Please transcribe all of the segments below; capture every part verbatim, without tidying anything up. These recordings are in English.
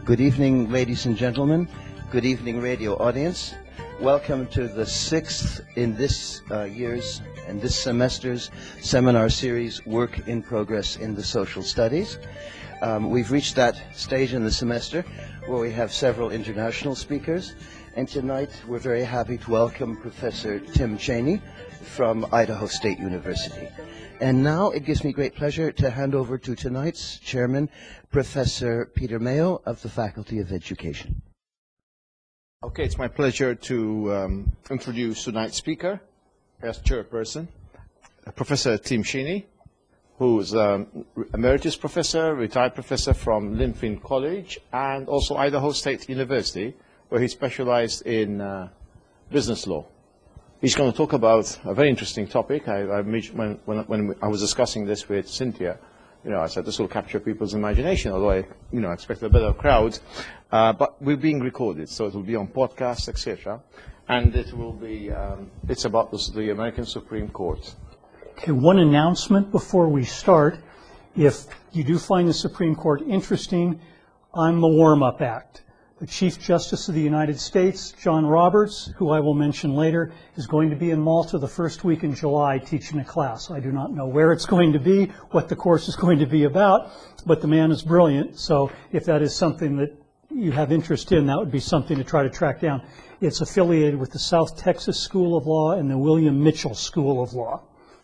Good evening, ladies and gentlemen. Good evening, radio audience. Welcome to the sixth in this uh, year's and this semester's seminar series, Work in Progress in the Social Studies. Um, we've reached that stage in the semester where we have several international speakers, and tonight we're very happy to welcome Professor Tim Cheney from Idaho State University. And now it gives me great pleasure to hand over to tonight's chairman, Professor Peter Mayo of the Faculty of Education. Okay, it's my pleasure to um, introduce tonight's speaker as chairperson, Professor Tim Cheney, who is an emeritus professor, retired professor from Linfield College, and also Idaho State University, where he specialized in uh, business law. He's going to talk about a very interesting topic. I, I when, when, when I was discussing this with Cynthia, you know, I said this will capture people's imagination, although I, you know, expected a better crowd. Uh, but we're being recorded, so it will be on podcasts, et cetera. And it will be, um, it's about the, the American Supreme Court. Okay, one announcement before we start. If you do find the Supreme Court interesting, I'm the warm-up act. The Chief Justice of the United States, John Roberts, who I will mention later, is going to be in Malta the first week in July teaching a class. I do not know where it's going to be, what the course is going to be about, but the man is brilliant. So if that is something that you have interest in, that would be something to try to track down. It's affiliated with the South Texas School of Law and the William Mitchell School of Law.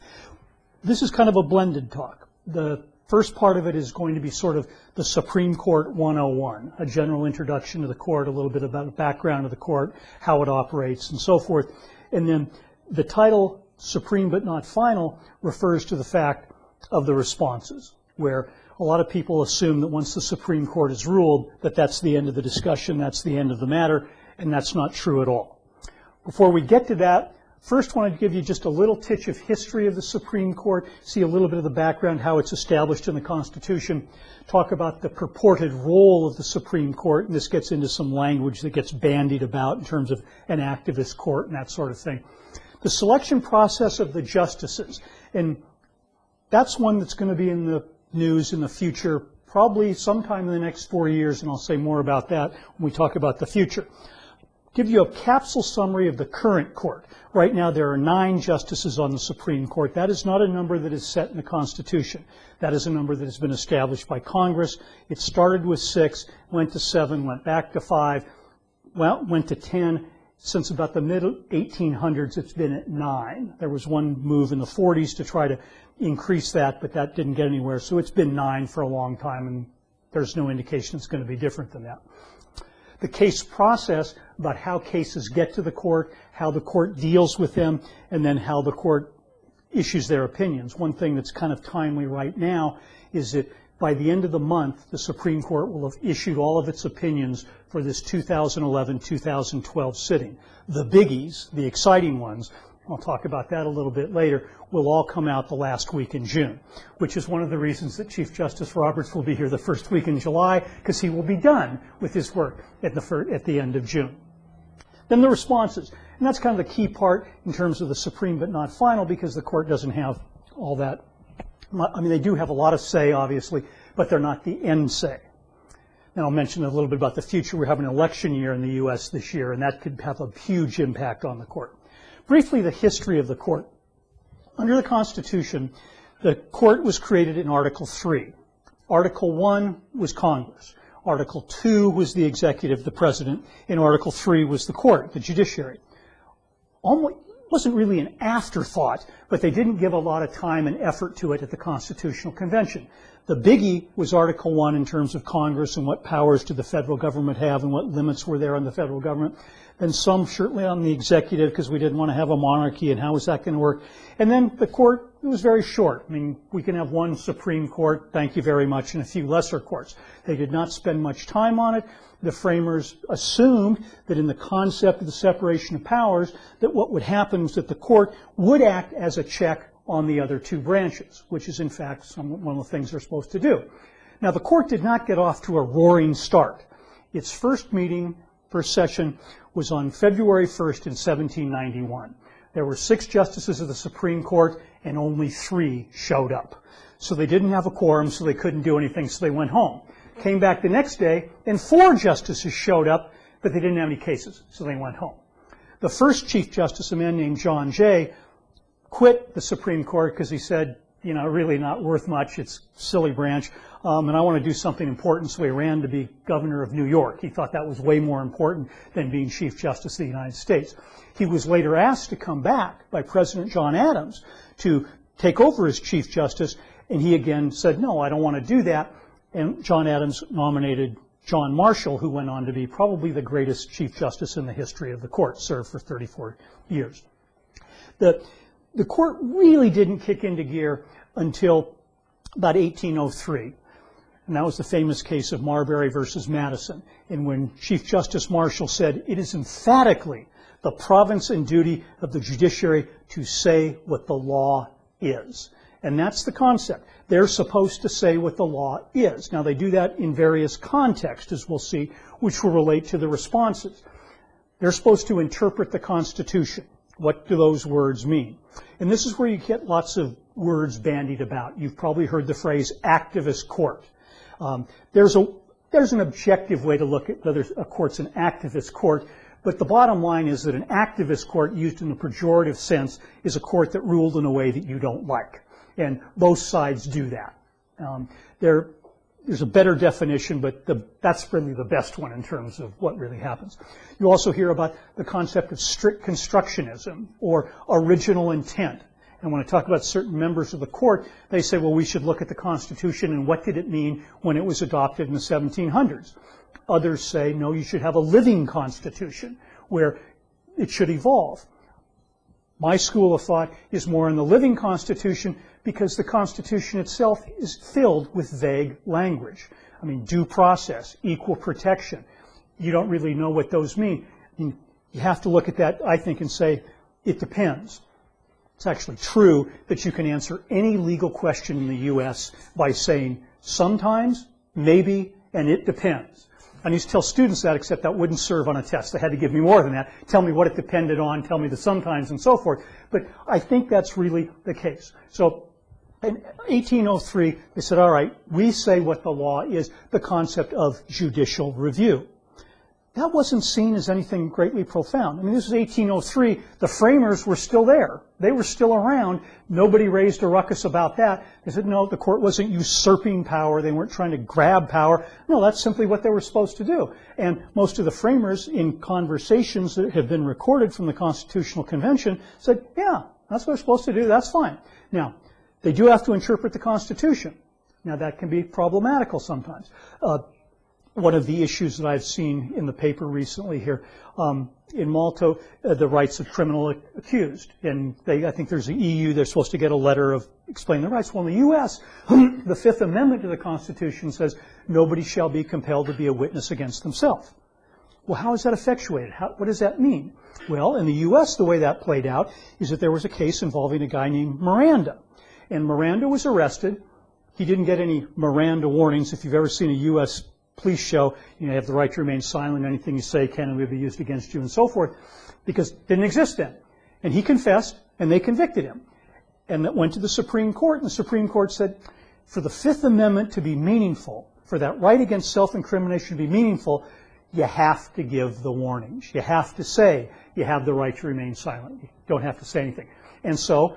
This is kind of a blended talk. The first part of it is going to be sort of the Supreme Court one oh one, a general introduction to the court, a little bit about the background of the court, how it operates, and so forth. And then the title, Supreme but Not Final, refers to the fact of the responses, where a lot of people assume that once the Supreme Court has ruled, that that's the end of the discussion, that's the end of the matter, and that's not true at all. Before we get to that, first, I wanted to give you just a little titch of history of the Supreme Court, see a little bit of the background, how it's established in the Constitution, talk about the purported role of the Supreme Court, and this gets into some language that gets bandied about in terms of an activist court and that sort of thing. The selection process of the justices, and that's one that's going to be in the news in the future, probably sometime in the next four years, and I'll say more about that when we talk about the future. Give you a capsule summary of the current court. Right now there are nine justices on the Supreme Court. That is not a number that is set in the Constitution. That is a number that has been established by Congress. It started with six, went to seven, went back to five, well, went to ten. Since about the mid eighteen hundreds, it's been at nine. There was one move in the forties to try to increase that, but that didn't get anywhere. So it's been nine for a long time, and there's no indication it's going to be different than that. The case process, about how cases get to the court, how the court deals with them, and then how the court issues their opinions. One thing that's kind of timely right now is that by the end of the month, the Supreme Court will have issued all of its opinions for this two thousand eleven two thousand twelve sitting. The biggies, the exciting ones, I'll talk about that a little bit later, will all come out the last week in June, which is one of the reasons that Chief Justice Roberts will be here the first week in July, because he will be done with his work at the, fir- at the end of June. Then the responses, and that's kind of the key part in terms of the Supreme but not final, because the court doesn't have all that. I mean, they do have a lot of say, obviously, but they're not the end say. Now, I'll mention a little bit about the future. We're having an election year in the U S this year, and that could have a huge impact on the court. Briefly, the history of the court. Under the Constitution, the court was created in Article three. Article one was Congress. Article two was the executive, the president, and Article three was the court, the judiciary. Almost wasn't really an afterthought, but they didn't give a lot of time and effort to it at the Constitutional Convention. The biggie was Article one in terms of Congress and what powers did the federal government have and what limits were there on the federal government. Then some certainly on the executive, because we didn't want to have a monarchy, and how was that going to work? And then the court, it was very short. I mean, we can have one Supreme Court, thank you very much, and a few lesser courts. They did not spend much time on it. The framers assumed that in the concept of the separation of powers, that what would happen is that the court would act as a check on the other two branches, which is in fact some, one of the things they're supposed to do. Now, the court did not get off to a roaring start. Its first meeting, first session, was on February first in seventeen ninety-one. There were six justices of the Supreme Court, and only three showed up. So they didn't have a quorum, so they couldn't do anything, so they went home. Came back the next day, and four justices showed up, but they didn't have any cases, so they went home. The first Chief Justice, a man named John Jay, quit the Supreme Court because he said, you know, really not worth much, it's a silly branch, um, and I want to do something important, so he ran to be governor of New York. He thought that was way more important than being Chief Justice of the United States. He was later asked to come back by President John Adams to take over as Chief Justice, and he again said, no, I don't want to do that, and John Adams nominated John Marshall, who went on to be probably the greatest Chief Justice in the history of the court, served for thirty-four years. The, the court really didn't kick into gear until about eighteen oh three. And that was the famous case of Marbury versus Madison. And when Chief Justice Marshall said, it is emphatically the province and duty of the judiciary to say what the law is. And that's the concept. They're supposed to say what the law is. Now, they do that in various contexts, as we'll see, which will relate to the responses. They're supposed to interpret the Constitution. What do those words mean? And this is where you get lots of words bandied about. You've probably heard the phrase activist court. Um, there's a there's an objective way to look at whether a court's an activist court, but the bottom line is that an activist court, used in a pejorative sense, is a court that ruled in a way that you don't like. And both sides do that. Um, there, there's a better definition, but the, that's really the best one in terms of what really happens. You also hear about the concept of strict constructionism or original intent. And when I talk about certain members of the court, they say, well, we should look at the Constitution and what did it mean when it was adopted in the seventeen hundreds. Others say, no, you should have a living Constitution where it should evolve. My school of thought is more in the living Constitution because the Constitution itself is filled with vague language. I mean, due process, equal protection. You don't really know what those mean. I mean, you have to look at that, I think, and say, it depends. It's actually true that you can answer any legal question in the U S by saying sometimes, maybe, and it depends. I used to tell students that, except that wouldn't serve on a test. They had to give me more than that. Tell me what it depended on, tell me the sometimes, and so forth. But I think that's really the case. So in eighteen oh three, they said, all right, we say what the law is, the concept of judicial review. That wasn't seen as anything greatly profound. I mean, this is eighteen oh three. The framers were still there. They were still around. Nobody raised a ruckus about that. They said, no, the court wasn't usurping power. They weren't trying to grab power. No, that's simply what they were supposed to do. And most of the framers, in conversations that have been recorded from the Constitutional Convention, said, yeah, that's what we're supposed to do. That's fine. Now, they do have to interpret the Constitution. Now, that can be problematical sometimes. Uh, One of the issues that I've seen in the paper recently here, um, in Malta, uh, the rights of criminal accused. And they, I think there's the E U, they're supposed to get a letter of explaining their rights. Well, in the U S, the Fifth Amendment to the Constitution says nobody shall be compelled to be a witness against themselves. Well, how is that effectuated? How, what does that mean? Well, in the U S, the way that played out is that there was a case involving a guy named Miranda. And Miranda was arrested. He didn't get any Miranda warnings. If you've ever seen a U S police show, you know, you have the right to remain silent, anything you say can and will be used against you, and so forth, because it didn't exist then. And he confessed, and they convicted him. And that went to the Supreme Court, and the Supreme Court said, for the Fifth Amendment to be meaningful, for that right against self-incrimination to be meaningful, you have to give the warnings. You have to say you have the right to remain silent. You don't have to say anything. And so,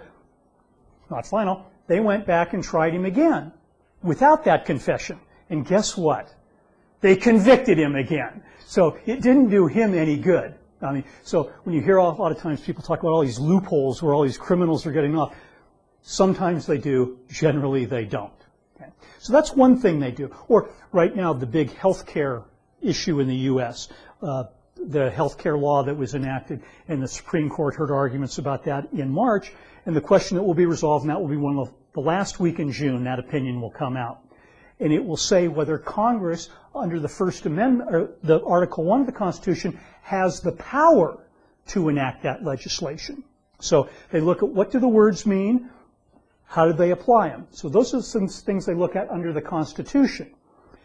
not final, they went back and tried him again without that confession. And guess what? They convicted him again. So it didn't do him any good. I mean, so when you hear a lot of times people talk about all these loopholes where all these criminals are getting off, sometimes they do, generally they don't. Okay? So that's one thing they do. Or right now, the big health care issue in the U S, uh, the health care law that was enacted, and the Supreme Court heard arguments about that in March, and the question that will be resolved, and that will be one of the last week in June, that opinion will come out. And it will say whether Congress, under the First Amendment, or the Article One of the Constitution, has the power to enact that legislation. So they look at what do the words mean, how do they apply them. So those are some things they look at under the Constitution.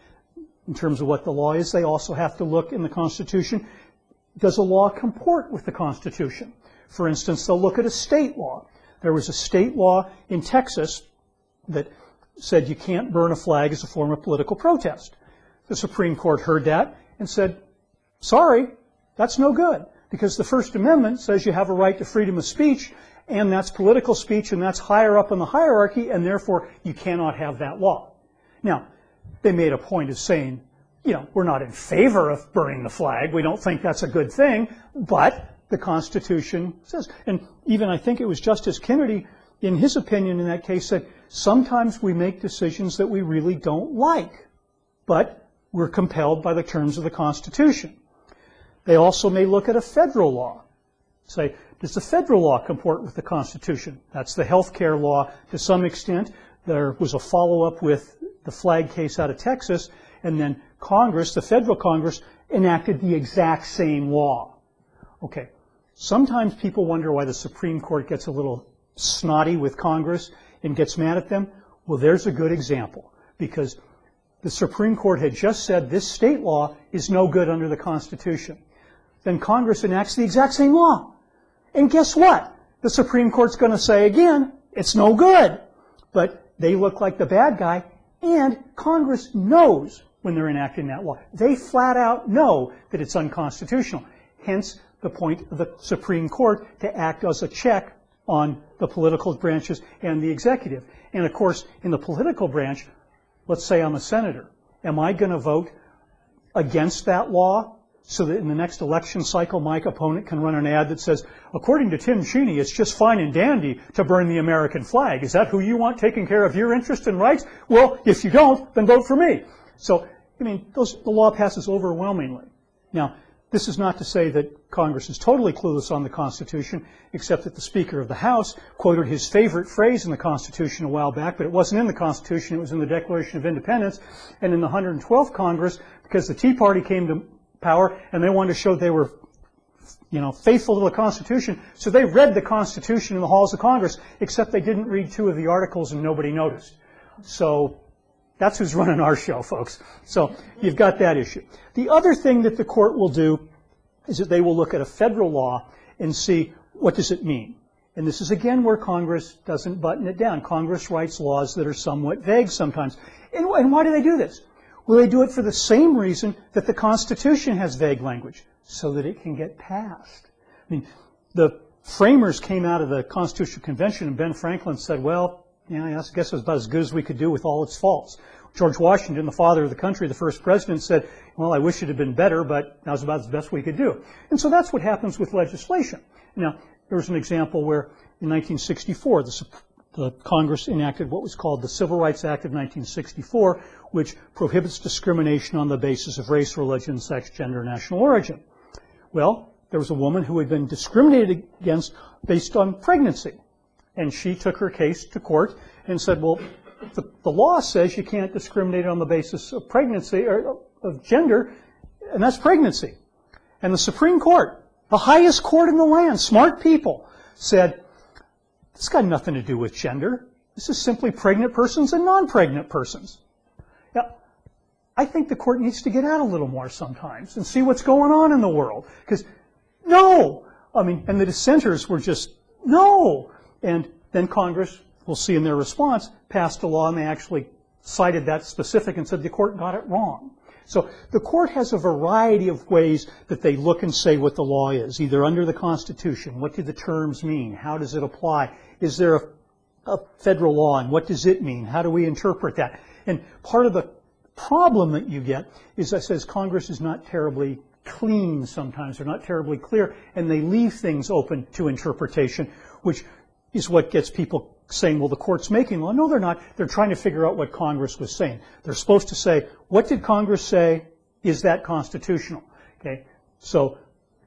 In terms of what the law is, they also have to look in the Constitution, does a law comport with the Constitution? For instance, they'll look at a state law. There was a state law in Texas that said you can't burn a flag as a form of political protest. The Supreme Court heard that and said, sorry, that's no good, because the First Amendment says you have a right to freedom of speech, and that's political speech, and that's higher up in the hierarchy, and therefore you cannot have that law. Now, they made a point of saying, you know, we're not in favor of burning the flag. We don't think that's a good thing, but the Constitution says. And even I think it was Justice Kennedy, in his opinion in that case, said, sometimes we make decisions that we really don't like, but we're compelled by the terms of the Constitution. They also may look at a federal law. Say, does the federal law comport with the Constitution? That's the health care law to some extent. There was a follow-up with the flag case out of Texas, and then Congress, the federal Congress, enacted the exact same law. Okay, sometimes people wonder why the Supreme Court gets a little snotty with Congress and gets mad at them. Well, there's a good example, because the Supreme Court had just said this state law is no good under the Constitution. Then Congress enacts the exact same law. And guess what? The Supreme Court's going to say again, it's no good. But they look like the bad guy, and Congress knows when they're enacting that law. They flat out know that it's unconstitutional. Hence, the point of the Supreme Court to act as a check on the political branches and the executive. And of course, in the political branch, let's say I'm a senator. Am I going to vote against that law so that in the next election cycle my opponent can run an ad that says, according to Tim Cheney, it's just fine and dandy to burn the American flag. Is that who you want taking care of your interests and rights? Well, if you don't, then vote for me. So, I mean, those, the law passes overwhelmingly. Now, this is not to say that Congress is totally clueless on the Constitution, except that the Speaker of the House quoted his favorite phrase in the Constitution a while back, but it wasn't in the Constitution, it was in the Declaration of Independence. And in the one hundred twelfth Congress, because the Tea Party came to power and they wanted to show they were, you know, faithful to the Constitution, so they read the Constitution in the halls of Congress, except they didn't read two of the articles and nobody noticed. So that's who's running our show, folks. So you've got that issue. The other thing that the court will do is that they will look at a federal law and see what does it mean. And this is again where Congress doesn't button it down. Congress writes laws that are somewhat vague sometimes. And, and why do they do this? Well, they do it for the same reason that the Constitution has vague language, so that it can get passed. I mean, the framers came out of the Constitutional Convention and Ben Franklin said, well, yeah, I guess it was about as good as we could do with all its faults. George Washington, the father of the country, the first president, said, well, I wish it had been better, but that was about the best we could do. And so that's what happens with legislation. Now, there was an example where in nineteen sixty-four, the, the Congress enacted what was called the Civil Rights Act of nineteen sixty-four, which prohibits discrimination on the basis of race, religion, sex, gender, national origin. Well, there was a woman who had been discriminated against based on pregnancy. And she took her case to court and said, well, the, the law says you can't discriminate on the basis of pregnancy or of gender, and that's pregnancy. And the Supreme Court, the highest court in the land, smart people, said, this got nothing to do with gender. This is simply pregnant persons and non-pregnant persons. Now, I think the court needs to get out a little more sometimes and see what's going on in the world. Because, no! I mean, and the dissenters were just, no! And then Congress, we'll see in their response, passed a law and they actually cited that specific and said the court got it wrong. So the court has a variety of ways that they look and say what the law is, either under the Constitution, what do the terms mean, how does it apply, is there a, a federal law and what does it mean, how do we interpret that? And part of the problem that you get is that says Congress is not terribly clean sometimes, they're not terribly clear, and they leave things open to interpretation, which is what gets people saying, well, the court's making law. No, they're not. They're trying to figure out what Congress was saying. They're supposed to say, what did Congress say? Is that constitutional? Okay, so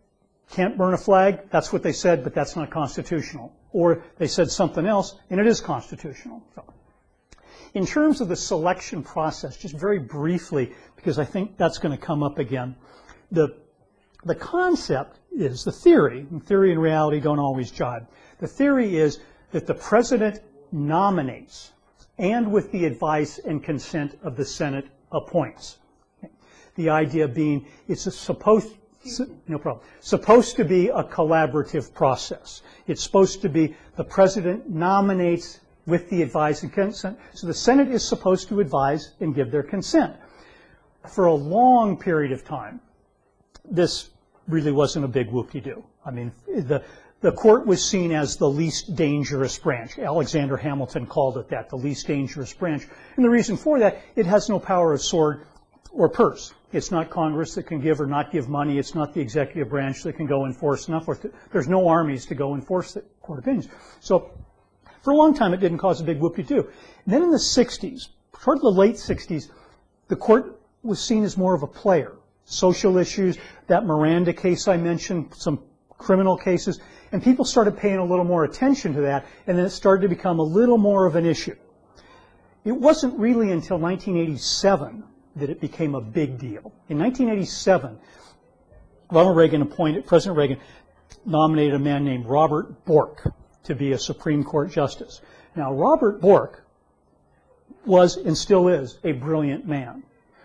can't burn a flag, that's what they said, but that's not constitutional. Or they said something else, and it is constitutional. So, in terms of the selection process, just very briefly, because I think that's going to come up again, the, the concept is, the theory, and theory and reality don't always jibe. The theory is that the president nominates and with the advice and consent of the Senate appoints. The idea being it's a supposed, no problem, supposed to be a collaborative process. It's supposed to be the president nominates with the advice and consent. So the Senate is supposed to advise and give their consent. for a long period of time, this really wasn't a big whoop-de-doo. I mean, the, the court was seen as the least dangerous branch. Alexander Hamilton called it that, the least dangerous branch. And the reason for that, it has no power of sword or purse. It's not Congress that can give or not give money. It's not the executive branch that can go enforce and forth. There's no armies to go enforce the court opinions. So for a long time, it didn't cause a big whoop-de-doo. And then in the sixties, toward the late sixties, the court was seen as more of a player. Social issues, that Miranda case I mentioned, some criminal cases, and people started paying a little more attention to that, and then it started to become a little more of an issue. It wasn't really until nineteen eighty-seven that it became a big deal. In nineteen eighty-seven, Ronald Reagan appointed, President Reagan nominated a man named Robert Bork to be a Supreme Court justice. Now, Robert Bork was and still is a brilliant man.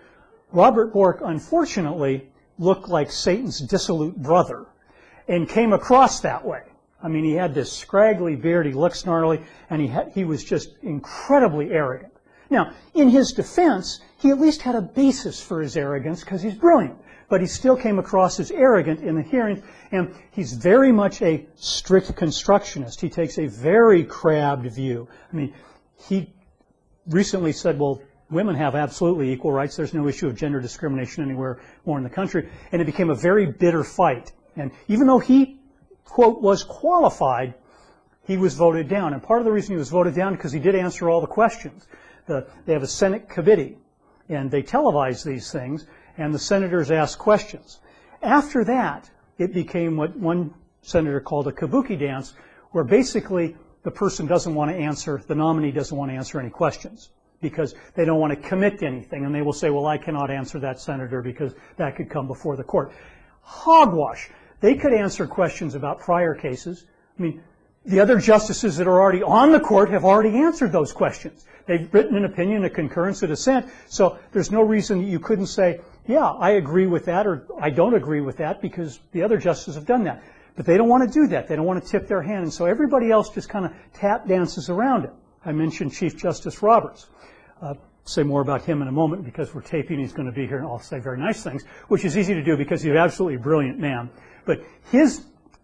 Robert Bork, unfortunately, looked like Satan's dissolute brother and came across that way. I mean, he had this scraggly beard, he looked snarly, and he, had, he was just incredibly arrogant. Now, in his defense, he at least had a basis for his arrogance because he's brilliant. But he still came across as arrogant in the hearings, and he's very much a strict constructionist. He takes a very crabbed view. I mean, he recently said, well, women have absolutely equal rights. There's no issue of gender discrimination anywhere more in the country. And it became a very bitter fight. And even though he, quote, was qualified, he was voted down. And part of the reason he was voted down because he did answer all the questions. The, they have a Senate committee, and they televise these things, and the senators ask questions. After that, it became what one senator called a kabuki dance, where basically the person doesn't want to answer, the nominee doesn't want to answer any questions because they don't want to commit to anything. And they will say, well, I cannot answer that, senator, because that could come before the court. Hogwash. They could answer questions about prior cases. I mean, the other justices that are already on the court have already answered those questions. They've written an opinion, a concurrence, a dissent. So there's no reason that you couldn't say, yeah, I agree with that, or I don't agree with that, because the other justices have done that. But they don't want to do that. They don't want to tip their hand. And so everybody else just kind of tap dances around it. I mentioned Chief Justice Roberts. Uh, say more about him in a moment because we're taping. He's going to be here, and I'll say very nice things, which is easy to do because he's an absolutely brilliant man. But his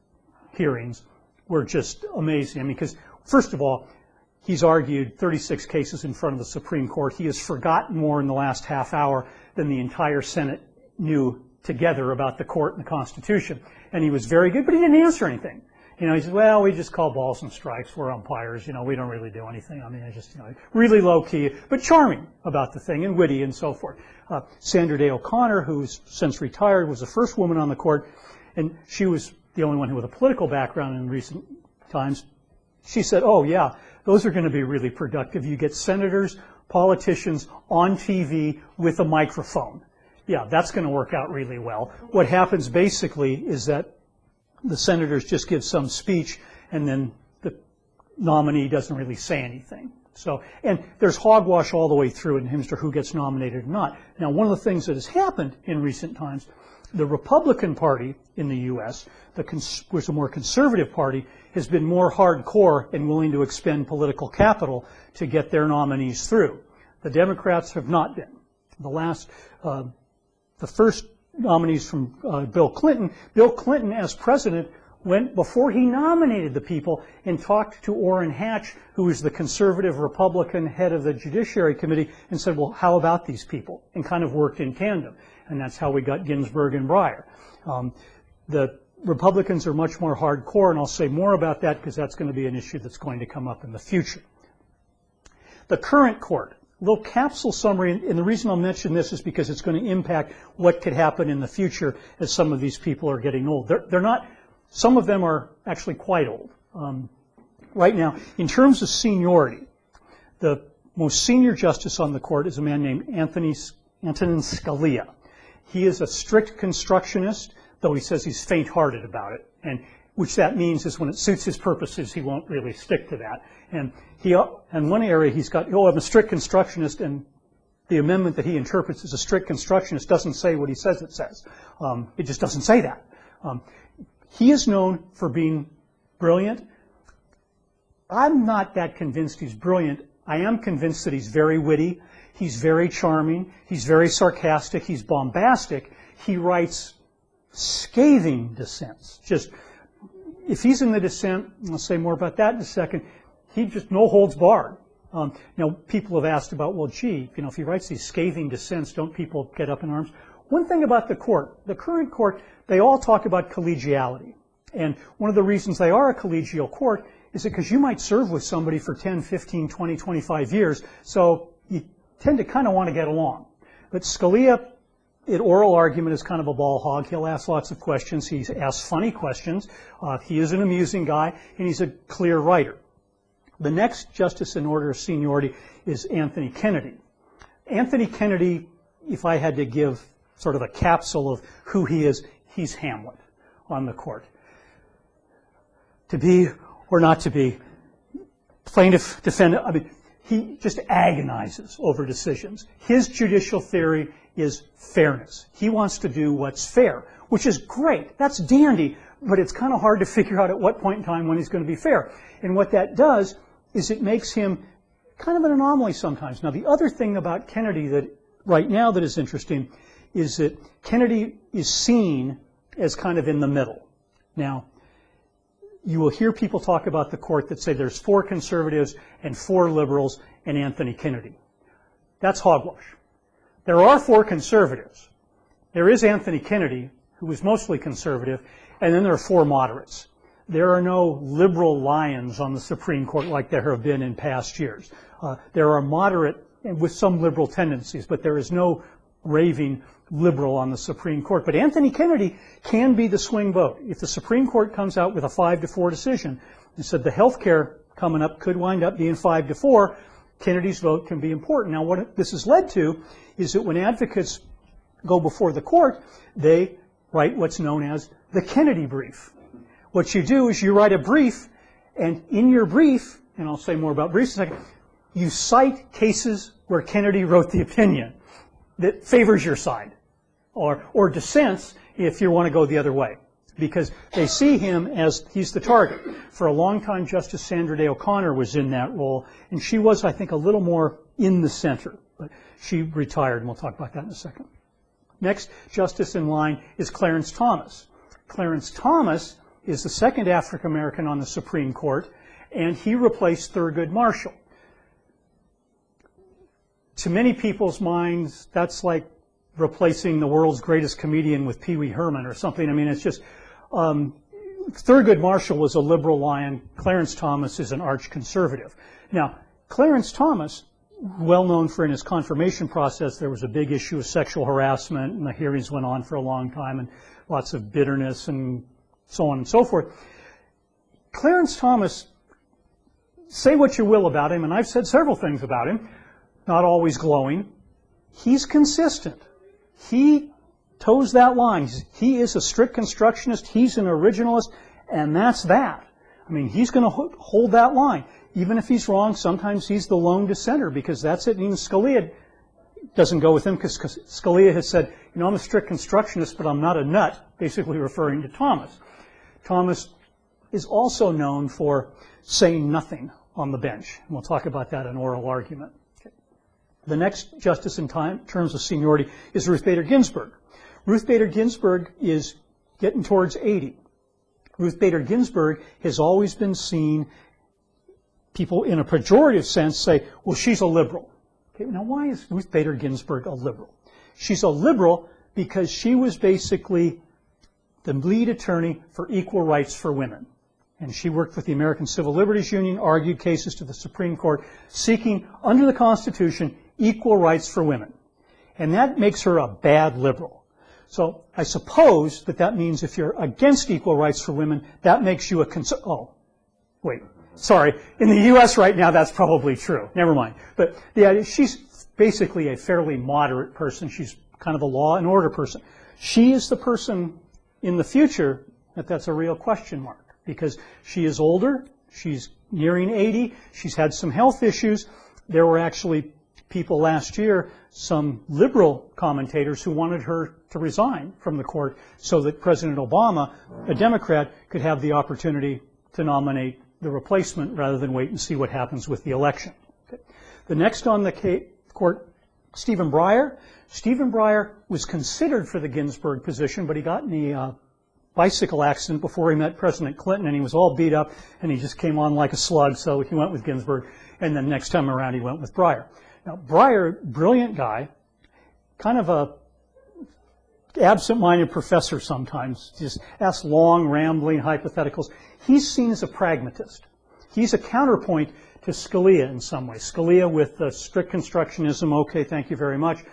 hearings were just amazing. I mean, because first of all, he's argued thirty-six cases in front of the Supreme Court. He has forgotten more in the last half hour than the entire Senate knew together about the court and the Constitution. And he was very good, but he didn't answer anything. You know, he said, well, we just call balls and strikes. We're umpires. You know, we don't really do anything. I mean, I just, you know, really low key, but charming about the thing and witty and so forth. Uh, Sandra Day O'Connor, who's since retired, was the first woman on the court, and she was the only one who had a political background in recent times. She said, oh, yeah, those are going to be really productive. You get senators, politicians on T V with a microphone. Yeah, that's going to work out really well. What happens basically is that the senators just give some speech, and then the nominee doesn't really say anything. So, and there's hogwash all the way through in terms of who gets nominated or not. Now, one of the things that has happened in recent times, the Republican Party in the U S, the cons- which is a more conservative party, has been more hardcore and willing to expend political capital to get their nominees through. The Democrats have not been. The last, uh, the first nominees from uh, Bill Clinton, Bill Clinton as president went before he nominated the people and talked to Orrin Hatch, who is the conservative Republican head of the Judiciary Committee, and said, well, how about these people? And kind of worked in tandem. And that's how we got Ginsburg and Breyer. Um, the Republicans are much more hardcore, and I'll say more about that because that's going to be an issue that's going to come up in the future. The current court. Little capsule summary, and the reason I'll mention this is because it's going to impact what could happen in the future as some of these people are getting old. They're, they're not, some of them are actually quite old. Um, right now, in terms of seniority, the most senior justice on the court is a man named Anthony, Antonin Scalia. He is a strict constructionist, though he says he's faint-hearted about it, and which that means is when it suits his purposes, he won't really stick to that. And he, in one area, he's got, oh, I'm a strict constructionist, and the amendment that he interprets as a strict constructionist doesn't say what he says it says. Um, it just doesn't say that. Um, he is known for being brilliant. I'm not that convinced he's brilliant. I am convinced that he's very witty. He's very charming. He's very sarcastic. He's bombastic. He writes scathing dissents. Just, if he's in the dissent, I'll say more about that in a second, he just no holds barred. Um, you know, people have asked about, well, gee, you know, if he writes these scathing dissents, don't people get up in arms? One thing about the court, the current court, they all talk about collegiality. And one of the reasons they are a collegial court is because you might serve with somebody for ten, fifteen, twenty, twenty-five years, so you tend to kind of want to get along. But Scalia, in oral argument, is kind of a ball hog. He'll ask lots of questions. He asks funny questions. Uh, he is an amusing guy, and he's a clear writer. The next justice in order of seniority is Anthony Kennedy. Anthony Kennedy, if I had to give sort of a capsule of who he is, he's Hamlet on the court. To be or not to be, plaintiff, defendant, I mean, he just agonizes over decisions. His judicial theory is fairness. He wants to do what's fair, which is great. That's dandy, but it's kind of hard to figure out at what point in time when he's going to be fair. And what that does is it makes him kind of an anomaly sometimes. Now, the other thing about Kennedy that right now that is interesting is that Kennedy is seen as kind of in the middle. Now, you will hear people talk about the court that say there's four conservatives and four liberals and Anthony Kennedy. That's hogwash. There are four conservatives. There is Anthony Kennedy, who was mostly conservative, and then there are four moderates. There are no liberal lions on the Supreme Court like there have been in past years. Uh, there are moderate and with some liberal tendencies, but there is no raving liberal on the Supreme Court. But Anthony Kennedy can be the swing vote. If the Supreme Court comes out with a five to four decision and said the health care coming up could wind up being five to four, Kennedy's vote can be important. Now, what this has led to is that when advocates go before the court, they write what's known as the Kennedy brief. What you do is you write a brief, and in your brief, and I'll say more about briefs in a second, you cite cases where Kennedy wrote the opinion that favors your side, or, or dissents if you want to go the other way, because they see him as he's the target. For a long time, Justice Sandra Day O'Connor was in that role, and she was, I think, a little more in the center, but she retired, and we'll talk about that in a second. Next justice in line is Clarence Thomas. Clarence Thomas is the second African American on the Supreme Court, and he replaced Thurgood Marshall. To many people's minds, that's like replacing the world's greatest comedian with Pee Wee Herman or something. I mean, it's just, um, Thurgood Marshall was a liberal lion. Clarence Thomas is an arch conservative. Now, Clarence Thomas, well known for in his confirmation process, there was a big issue of sexual harassment, and the hearings went on for a long time, and lots of bitterness and so on and so forth. Clarence Thomas, say what you will about him, and I've said several things about him, not always glowing. He's consistent. He toes that line. He is a strict constructionist. He's an originalist, and that's that. I mean, he's going to hold that line. Even if he's wrong, sometimes he's the lone dissenter, because that's it. Even Scalia doesn't go with him, because Scalia has said, you know, I'm a strict constructionist, but I'm not a nut, basically referring to Thomas. Thomas is also known for saying nothing on the bench. And we'll talk about that in oral argument. The next justice in time, terms of seniority is Ruth Bader Ginsburg. Ruth Bader Ginsburg is getting towards eighty. Ruth Bader Ginsburg has always been seen, people in a pejorative sense say, well, she's a liberal. Okay, now why is Ruth Bader Ginsburg a liberal? She's a liberal because she was basically the lead attorney for equal rights for women. And she worked with the American Civil Liberties Union, argued cases to the Supreme Court, seeking, under the Constitution, equal rights for women. And that makes her a bad liberal. So I suppose that that means if you're against equal rights for women, that makes you a cons- oh, wait, sorry. In the U S right now, that's probably true. Never mind. But yeah, she's basically a fairly moderate person. She's kind of a law and order person. She is the person in the future that that's a real question mark, because she is older. She's nearing eighty. She's had some health issues. There were actually people last year, some liberal commentators, who wanted her to resign from the court so that President Obama, a Democrat, could have the opportunity to nominate the replacement rather than wait and see what happens with the election. Okay. The next on the court Stephen Breyer. Stephen Breyer was considered for the Ginsburg position, but he got in a uh, bicycle accident before he met President Clinton, and he was all beat up, and he just came on like a slug, so he went with Ginsburg, and then next time around he went with Breyer. Now, Breyer, brilliant guy, kind of a absent-minded professor sometimes, just asks long, rambling hypotheticals. He's seen as a pragmatist. He's a counterpoint to Scalia in some ways. Scalia with the strict constructionism, okay, thank you very much.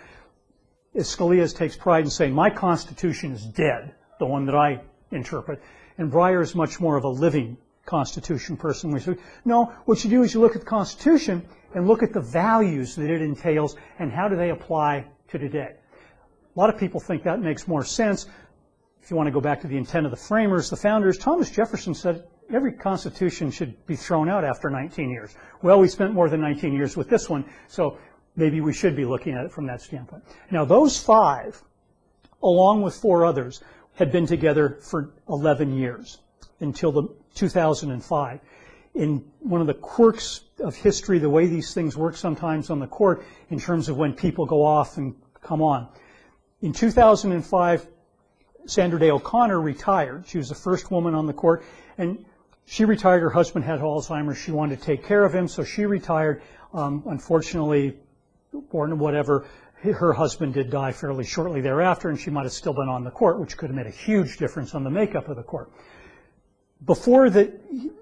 Scalia takes pride in saying, my Constitution is dead, the one that I interpret. And Breyer is much more of a living Constitution person. We say, no, what you do is you look at the Constitution and look at the values that it entails and how do they apply to today. A lot of people think that makes more sense. If you want to go back to the intent of the framers, the founders, Thomas Jefferson said every constitution should be thrown out after nineteen years. Well, we spent more than nineteen years with this one, so maybe we should be looking at it from that standpoint. Now, those five, along with four others, had been together for eleven years until the two thousand five. In one of the quirks of history, the way these things work sometimes on the court in terms of when people go off and come on. In two thousand five, Sandra Day O'Connor retired. She was the first woman on the court, and she retired. Her husband had Alzheimer's. She wanted to take care of him, so she retired. Um, unfortunately, or whatever, her husband did die fairly shortly thereafter, and she might have still been on the court, which could have made a huge difference on the makeup of the court. Before the,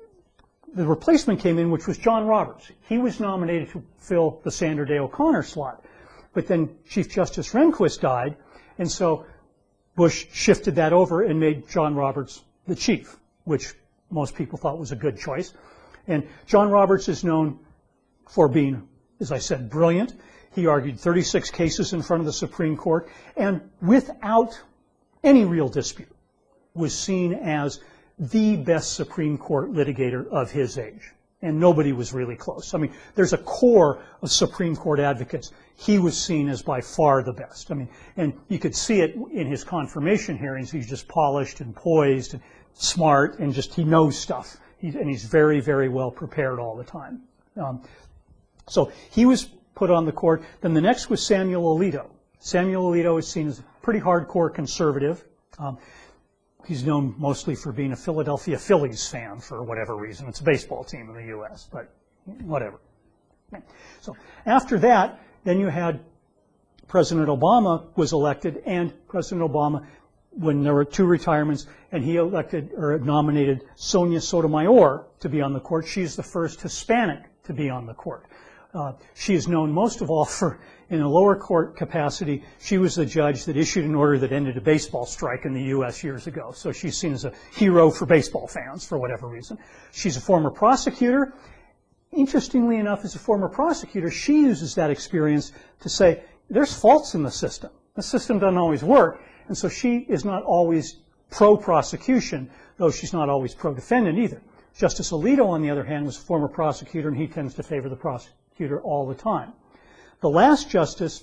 the replacement came in, which was John Roberts. He was nominated to fill the Sandra Day O'Connor slot. But then Chief Justice Rehnquist died, and so Bush shifted that over and made John Roberts the chief, which most people thought was a good choice. And John Roberts is known for being, as I said, brilliant. He argued thirty-six cases in front of the Supreme Court, and without any real dispute, was seen as the best Supreme Court litigator of his age. And nobody was really close. I mean, there's a core of Supreme Court advocates. He was seen as by far the best. I mean, and you could see it in his confirmation hearings. He's just polished and poised and smart, and just he knows stuff. He, and he's very, very well prepared all the time. Um, so he was put on the court. Then the next was Samuel Alito. Samuel Alito is seen as a pretty hardcore conservative. Um, he's known mostly for being a Philadelphia Phillies fan for whatever reason. It's a baseball team in the U S, but whatever. So after that, then you had President Obama was elected, and President Obama, when there were two retirements, and he elected or nominated Sonia Sotomayor to be on the court. She's the first Hispanic to be on the court. Uh, she is known most of all for, in a lower court capacity, she was the judge that issued an order that ended a baseball strike in the U S years ago. So she's seen as a hero for baseball fans for whatever reason. She's a former prosecutor. Interestingly enough, as a former prosecutor, she uses that experience to say, there's faults in the system. The system doesn't always work. And so she is not always pro-prosecution, though she's not always pro-defendant either. Justice Alito, on the other hand, was a former prosecutor, and he tends to favor the prosecutor all the time. The last justice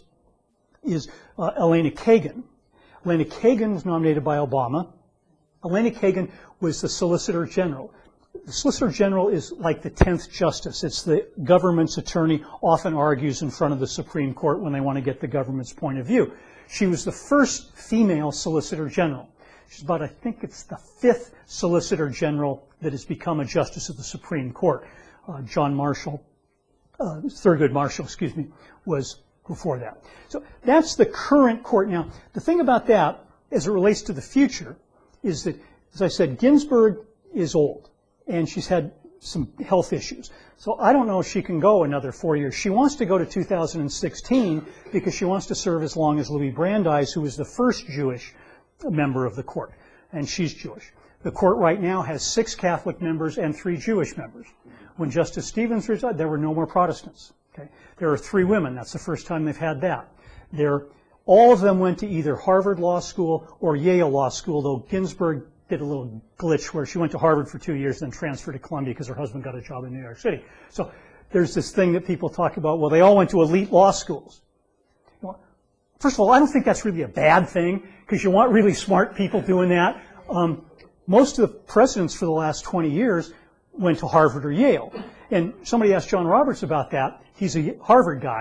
is uh, Elena Kagan. Elena Kagan was nominated by Obama. Elena Kagan was the Solicitor General. The Solicitor General is like the tenth justice. It's the government's attorney, often argues in front of the Supreme Court when they want to get the government's point of view. She was the first female Solicitor General. She's about, I think it's the fifth Solicitor General that has become a justice of the Supreme Court. Uh, John Marshall, uh, Thurgood Marshall, excuse me, was before that. So that's the current court. Now, the thing about that, as it relates to the future, is that, as I said, Ginsburg is old, and she's had some health issues. So I don't know if she can go another four years. She wants to go to two thousand sixteen because she wants to serve as long as Louis Brandeis, who was the first Jewish member of the court, and she's Jewish. The court right now has six Catholic members and three Jewish members. When Justice Stevens resigned, there were no more Protestants. Okay? There are three women. That's the first time they've had that. There, all of them went to either Harvard Law School or Yale Law School, though Ginsburg did a little glitch where she went to Harvard for two years, then transferred to Columbia because her husband got a job in New York City. So there's this thing that people talk about, well, they all went to elite law schools. Well, first of all, I don't think that's really a bad thing, because you want really smart people doing that. Um, most of the presidents for the last twenty years went to Harvard or Yale. And somebody asked John Roberts about that. He's a Harvard guy.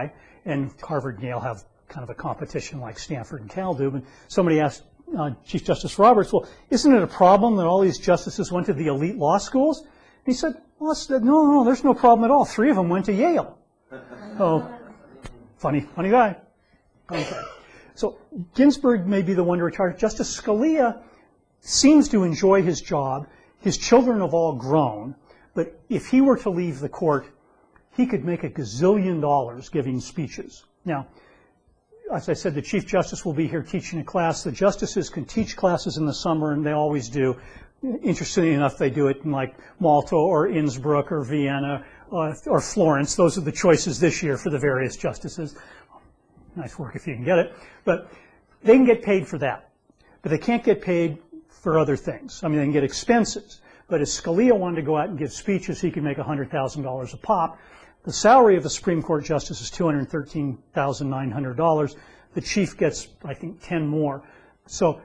and Harvard and Yale have kind of a competition like Stanford and Cal do. And somebody asked uh, Chief Justice Roberts, well, isn't it a problem that all these justices went to the elite law schools? And he said, well, it's, no, no, there's no problem at all. Three of them went to Yale. Oh, funny, funny guy. Okay. So Ginsburg may be the one to retire. Justice Scalia seems to enjoy his job. His children have all grown. But if he were to leave the court, he could make a gazillion dollars giving speeches. Now, as I said, the Chief Justice will be here teaching a class. The justices can teach classes in the summer, and they always do. Interestingly enough, they do it in like Malta or Innsbruck or Vienna uh, or Florence. Those are the choices this year for the various justices. Nice work if you can get it. But they can get paid for that. But they can't get paid for other things. I mean, they can get expenses. But if Scalia wanted to go out and give speeches, he could make one hundred thousand dollars a pop. The salary of a Supreme Court justice is two hundred thirteen thousand nine hundred dollars. The chief gets, I think, ten more. So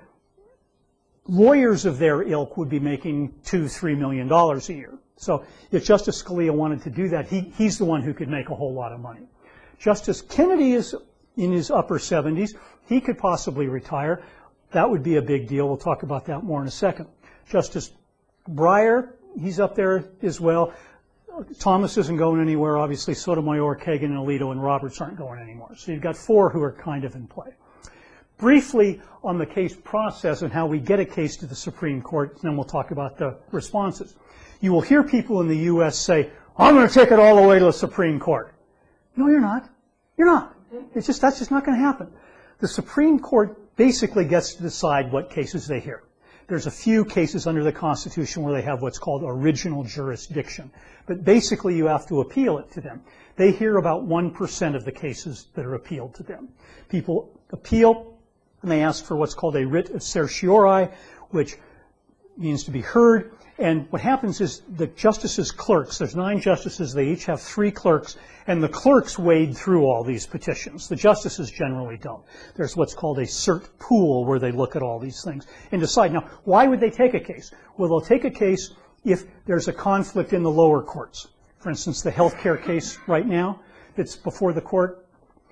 lawyers of their ilk would be making two, three million dollars a year. So if Justice Scalia wanted to do that, he, he's the one who could make a whole lot of money. Justice Kennedy is in his upper seventies. He could possibly retire. That would be a big deal. We'll talk about that more in a second. Justice Breyer, he's up there as well. Thomas isn't going anywhere, obviously. Sotomayor, Kagan, and Alito, and Roberts aren't going anymore. So you've got four who are kind of in play. Briefly on the case process and how we get a case to the Supreme Court, and then we'll talk about the responses. You will hear people in the U S say, I'm going to take it all the way to the Supreme Court. No, you're not. You're not. It's just, that's just not going to happen. The Supreme Court basically gets to decide what cases they hear. There's a few cases under the Constitution where they have what's called original jurisdiction. But basically you have to appeal it to them. They hear about one percent of the cases that are appealed to them. People appeal and they ask for what's called a writ of certiorari, which means to be heard. And what happens is the justices' clerks, there's nine justices, they each have three clerks, and the clerks wade through all these petitions. The justices generally don't. There's what's called a cert pool where they look at all these things and decide. Now, why would they take a case? Well, they'll take a case if there's a conflict in the lower courts. For instance, the health care case right now that's before the court.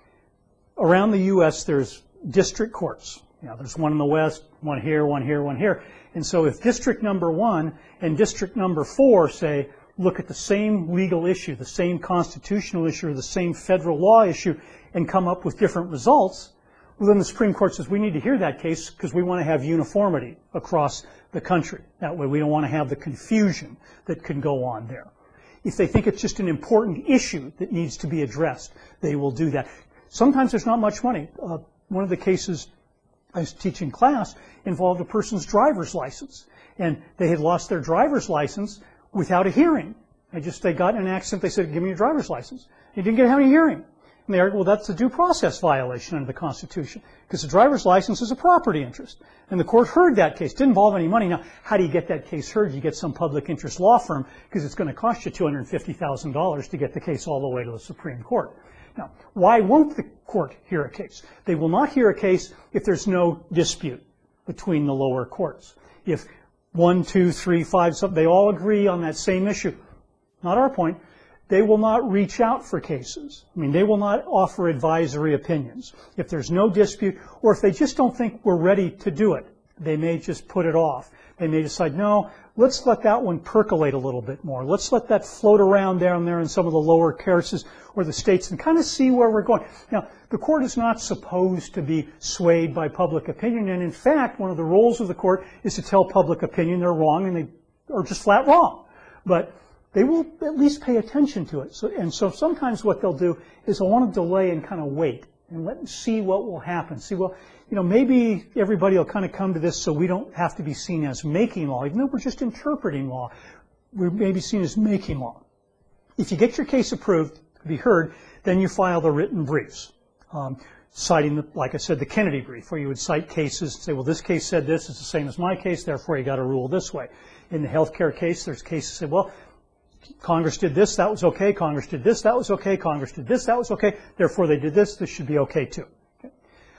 Around the U S, there's district courts. You know, there's one in the West, one here, one here, one here. And so if district number one and district number four say, look at the same legal issue, the same constitutional issue, or the same federal law issue, and come up with different results, well, then the Supreme Court says, we need to hear that case because we want to have uniformity across the country. That way we don't want to have the confusion that can go on there. If they think it's just an important issue that needs to be addressed, they will do that. Sometimes there's not much money. Uh, one of the cases I was teaching class involved a person's driver's license. And they had lost their driver's license without a hearing. They just, they got in an accident, they said, give me your driver's license. He didn't get any hearing. And they argued, well, that's a due process violation under the Constitution, because the driver's license is a property interest. And the court heard that case. Didn't involve any money. Now, how do you get that case heard? You get some public interest law firm, because it's going to cost you two hundred fifty thousand dollars to get the case all the way to the Supreme Court. Now, why won't the court hear a case? They will not hear a case if there's no dispute between the lower courts. If one, two, three, five, some, they all agree on that same issue. Not our point. They will not reach out for cases. I mean, they will not offer advisory opinions. If there's no dispute, or if they just don't think we're ready to do it, they may just put it off. They may decide, no, let's let that one percolate a little bit more. Let's let that float around down there in some of the lower cases or the states and kind of see where we're going. Now, the court is not supposed to be swayed by public opinion. And in fact, one of the roles of the court is to tell public opinion they're wrong and they are just flat wrong. But they will at least pay attention to it. So, and so sometimes what they'll do is they'll want to delay and kind of wait and let them see what will happen. See, well, you know, maybe everybody will kind of come to this so we don't have to be seen as making law. Even though we're just interpreting law, we're maybe seen as making law. If you get your case approved to be heard, then you file the written briefs, um, citing, the, like I said, the Kennedy brief, where you would cite cases and say, well, this case said this, it's the same as my case, therefore you got to rule this way. In the healthcare case, there's cases that say, well, Congress did this, that was okay. Congress did this, that was okay. Congress did this, that was okay. Therefore, they did this, this should be okay too. Okay.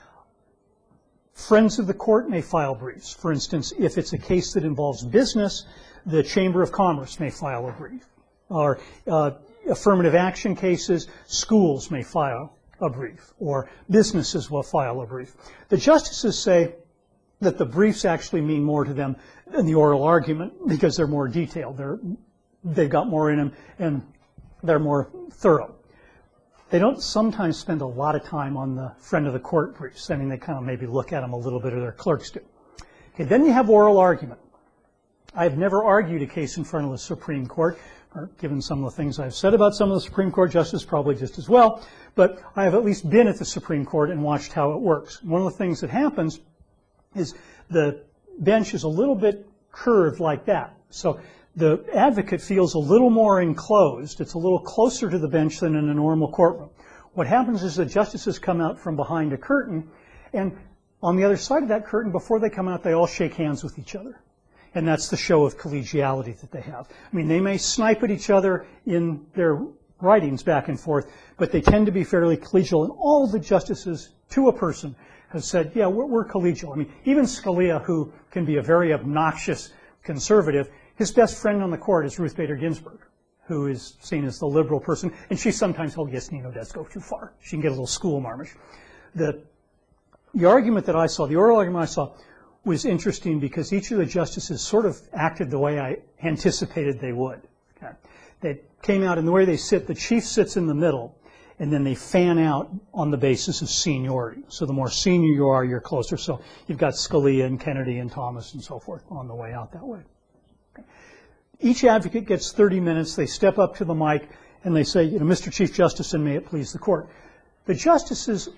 Friends of the court may file briefs. For instance, if it's a case that involves business, the Chamber of Commerce may file a brief. Or uh, affirmative action cases, schools may file a brief, or businesses will file a brief. The justices say that the briefs actually mean more to them than the oral argument because they're more detailed. They're, they've got more in them, and they're more thorough. They don't sometimes spend a lot of time on the friend of the court briefs. I mean, they kind of maybe look at them a little bit, or their clerks do. Okay, then you have oral argument. I've never argued a case in front of the Supreme Court, or given some of the things I've said about some of the Supreme Court justices, probably just as well, but I have at least been at the Supreme Court and watched how it works. One of the things that happens is the bench is a little bit curved like that. So the advocate feels a little more enclosed. It's a little closer to the bench than in a normal courtroom. What happens is the justices come out from behind a curtain, and on the other side of that curtain, before they come out, they all shake hands with each other. And that's the show of collegiality that they have. I mean, they may snipe at each other in their writings back and forth, but they tend to be fairly collegial. And all the justices, to a person, have said, yeah, we're, we're collegial. I mean, even Scalia, who can be a very obnoxious conservative, his best friend on the court is Ruth Bader Ginsburg, who is seen as the liberal person. And she sometimes, oh, yes, Nino does go too far. She can get a little school-marmish. The, the argument that I saw, the oral argument I saw, was interesting because each of the justices sort of acted the way I anticipated they would. Okay. They came out, and the way they sit, the chief sits in the middle, and then they fan out on the basis of seniority. So the more senior you are, you're closer. So you've got Scalia and Kennedy and Thomas and so forth on the way out that way. Okay. Each advocate gets thirty minutes. They step up to the mic, and they say, you know, Mister Chief Justice, and may it please the court. The justices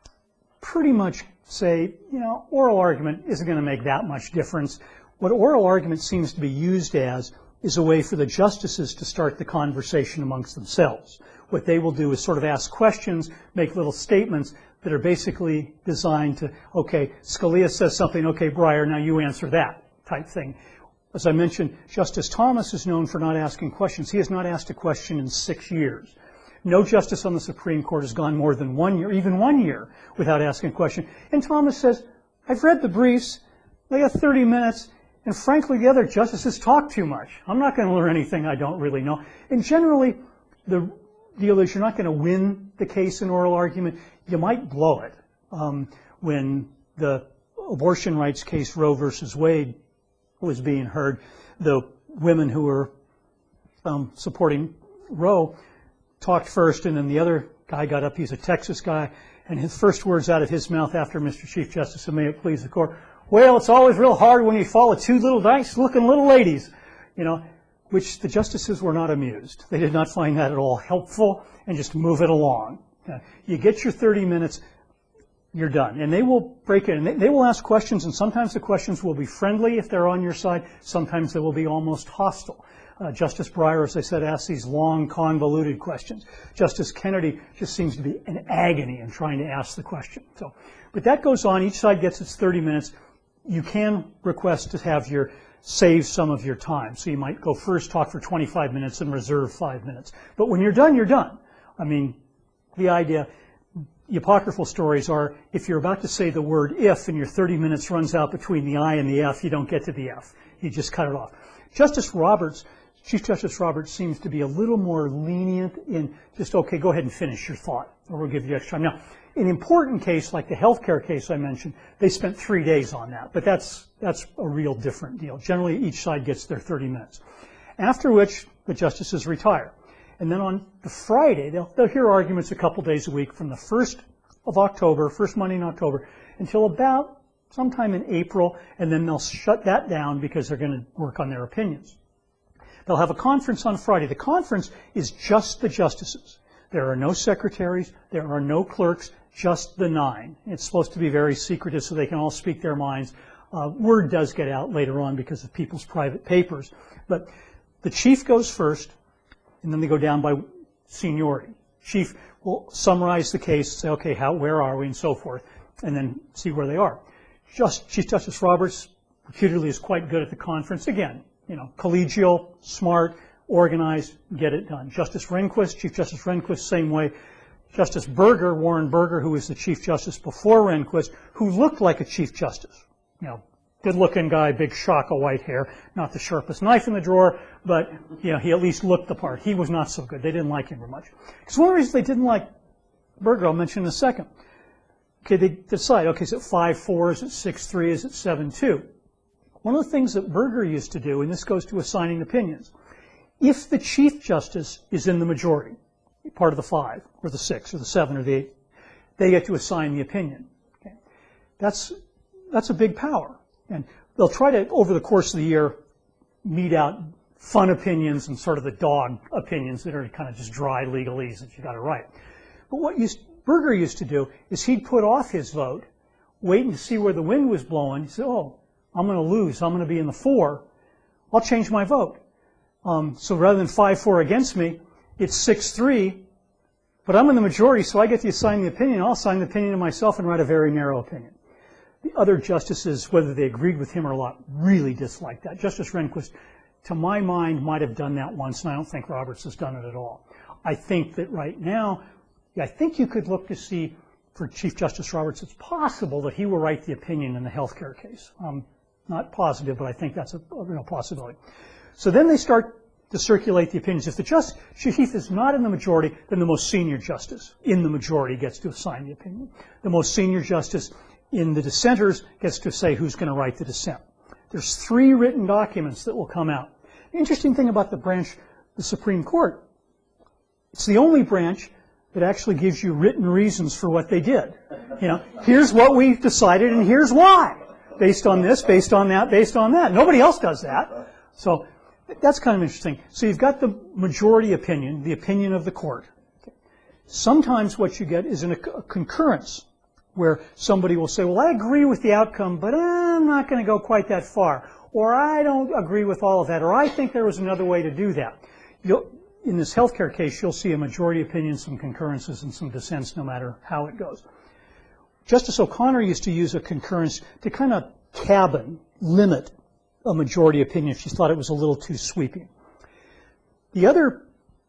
pretty much say, you know, oral argument isn't going to make that much difference. What oral argument seems to be used as is a way for the justices to start the conversation amongst themselves. What they will do is sort of ask questions, make little statements that are basically designed to, okay, Scalia says something, okay, Breyer, now you answer that type thing. As I mentioned, Justice Thomas is known for not asking questions. He has not asked a question in six years. No justice on the Supreme Court has gone more than one year, even one year, without asking a question. And Thomas says, I've read the briefs, they have thirty minutes, and frankly, the other justices talk too much. I'm not going to learn anything I don't really know. And generally, the deal is you're not going to win the case in oral argument. You might blow it. Um, when the abortion rights case, Roe versus Wade, was being heard, the women who were um, supporting Roe talked first, and then the other guy got up. He's a Texas guy, and his first words out of his mouth after Mister Chief Justice, and may it please the court, well, it's always real hard when you follow two little nice-looking little ladies, you know, which the justices were not amused. They did not find that at all helpful, and just move it along. Uh, you get your thirty minutes, you're done. And they will break it, and they, they will ask questions, and sometimes the questions will be friendly if they're on your side. Sometimes they will be almost hostile. Uh, Justice Breyer, as I said, asks these long, convoluted questions. Justice Kennedy just seems to be in agony in trying to ask the question. So, but that goes on. Each side gets its thirty minutes. You can request to have your save some of your time. So you might go first, talk for twenty-five minutes, and reserve five minutes. But when you're done, you're done. I mean, the idea, the apocryphal stories are, if you're about to say the word if and your thirty minutes runs out between the I and the F, you don't get to the F. You just cut it off. Justice Roberts, Chief Justice Roberts seems to be a little more lenient in just, okay, go ahead and finish your thought, or we'll give you extra time. Now, an important case like the healthcare case I mentioned, they spent three days on that, but that's that's a real different deal. Generally, each side gets their thirty minutes, after which the justices retire. And then on the Friday, they'll, they'll hear arguments a couple days a week from the first of October, first Monday in October, until about sometime in April, and then they'll shut that down because they're going to work on their opinions. They'll have a conference on Friday. The conference is just the justices. There are no secretaries. There are no clerks, just the nine. It's supposed to be very secretive so they can all speak their minds. Uh, word does get out later on because of people's private papers. But the chief goes first, and then they go down by seniority. Chief will summarize the case, say, okay, how, where are we, and so forth, and then see where they are. Just, Chief Justice Roberts reputedly is quite good at the conference. Again, you know, collegial, smart, organized, get it done. Justice Rehnquist, Chief Justice Rehnquist, same way. Justice Berger, Warren Berger, who was the Chief Justice before Rehnquist, who looked like a Chief Justice. You know, good-looking guy, big shock of white hair, not the sharpest knife in the drawer, but, you know, he at least looked the part. He was not so good. They didn't like him very much. Because one of the reasons they didn't like Berger, I'll mention in a second. Okay, they decide, okay, is it five four, is it six three, is it seven two? One of the things that Berger used to do, and this goes to assigning opinions, if the Chief Justice is in the majority, part of the five, or the six, or the seven, or the eight, they get to assign the opinion. Okay? That's, that's a big power. And they'll try to, over the course of the year, mete out fun opinions and sort of the dog opinions that are kind of just dry legalese that you got to write. But what used, Berger used to do is he'd put off his vote, waiting to see where the wind was blowing. He said, oh, I'm going to lose. I'm going to be in the four. I'll change my vote. Um, so rather than five four against me, it's six three. But I'm in the majority, so I get to assign the opinion. I'll assign the opinion to myself and write a very narrow opinion. The other justices, whether they agreed with him or not, really disliked that. Justice Rehnquist, to my mind, might have done that once, and I don't think Roberts has done it at all. I think that right now, I think you could look to see, for Chief Justice Roberts, it's possible that he will write the opinion in the healthcare case. Um, not positive, but I think that's a you know, possibility. So then they start to circulate the opinions. If the just, Chief is not in the majority, then the most senior justice in the majority gets to assign the opinion. The most senior justice in the dissenters gets to say who's going to write the dissent. There's three written documents that will come out. The interesting thing about the branch, the Supreme Court, it's the only branch that actually gives you written reasons for what they did. You know, here's what we decided and here's why. Based on this, based on that, based on that. Nobody else does that. So that's kind of interesting. So you've got the majority opinion, the opinion of the court. Sometimes what you get is in a concurrence, where somebody will say, well, I agree with the outcome, but I'm not going to go quite that far. Or I don't agree with all of that. Or I think there was another way to do that. You'll, in this healthcare case, you'll see a majority opinion, some concurrences, and some dissents, no matter how it goes. Justice O'Connor used to use a concurrence to kind of cabin, limit a majority opinion if she thought it was a little too sweeping. The other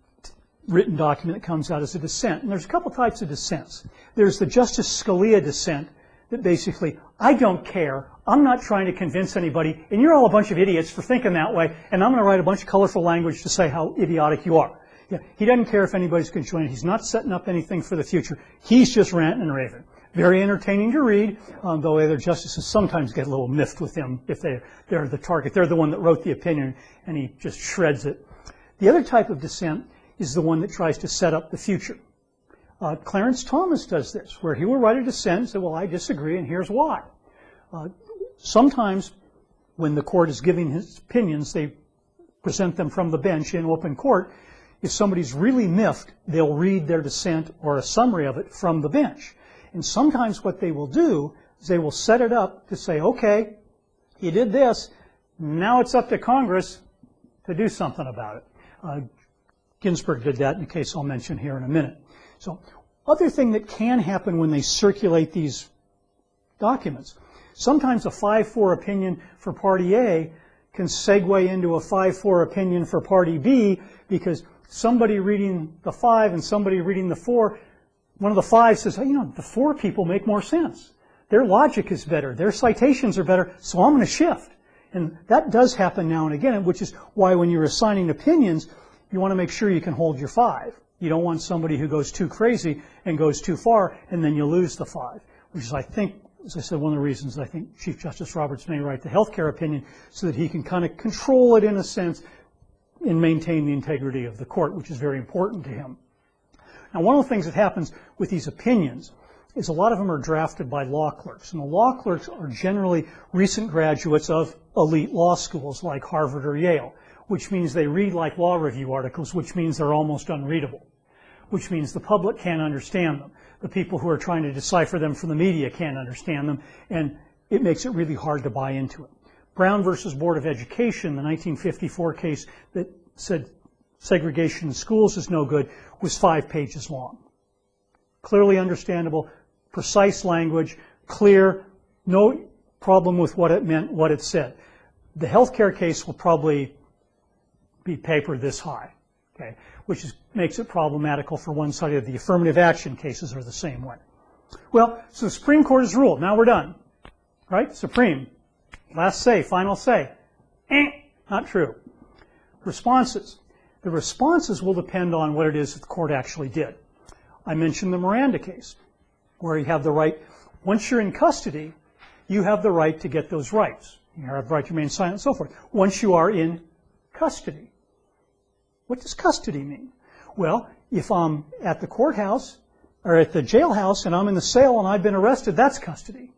written document that comes out is a dissent. And there's a couple types of dissents. There's the Justice Scalia dissent that basically, I don't care, I'm not trying to convince anybody, and you're all a bunch of idiots for thinking that way, and I'm going to write a bunch of colorful language to say how idiotic you are. Yeah, he doesn't care if anybody's going to join. He's not setting up anything for the future. He's just ranting and raving. Very entertaining to read, um, though other justices sometimes get a little miffed with him if they, they're the target. They're the one that wrote the opinion, and he just shreds it. The other type of dissent is the one that tries to set up the future. Uh, Clarence Thomas does this, where he will write a dissent and say, well, I disagree, and here's why. Uh, sometimes, when the court is giving his opinions, they present them from the bench in open court. If somebody's really miffed, they'll read their dissent or a summary of it from the bench. And sometimes what they will do is they will set it up to say, okay, you did this, now it's up to Congress to do something about it. Uh, Ginsburg did that in a case I'll mention here in a minute. So, other thing that can happen when they circulate these documents, sometimes a five four opinion for Party A can segue into a five four opinion for Party B, because somebody reading the five and somebody reading the four, one of the five says, hey, you know, the four people make more sense. Their logic is better. Their citations are better, so I'm going to shift. And that does happen now and again, which is why when you're assigning opinions, you want to make sure you can hold your five. You don't want somebody who goes too crazy and goes too far, and then you lose the five, which is, I think, as I said, one of the reasons I think Chief Justice Roberts may write the healthcare opinion, so that he can kind of control it in a sense and maintain the integrity of the court, which is very important to him. Now, one of the things that happens with these opinions is a lot of them are drafted by law clerks, and the law clerks are generally recent graduates of elite law schools like Harvard or Yale, which means they read like law review articles, which means they're almost unreadable, which means the public can't understand them. The people who are trying to decipher them from the media can't understand them, and it makes it really hard to buy into it. Brown versus Board of Education, the nineteen fifty-four case that said segregation in schools is no good, was five pages long. Clearly understandable, precise language, clear, no problem with what it meant, what it said. The healthcare case will probably be paper this high, okay, which is, makes it problematical for one side of the affirmative action cases are the same way. Well, so the Supreme Court has ruled. Now we're done, right? Supreme, last say, final say. Eh, not true. Responses. The responses will depend on what it is that the court actually did. I mentioned the Miranda case, where you have the right, once you're in custody, you have the right to get those rights. You have the right to remain silent and so forth. Once you are in custody. What does custody mean? Well, if I'm at the courthouse or at the jailhouse and I'm in the cell and I've been arrested, that's custody.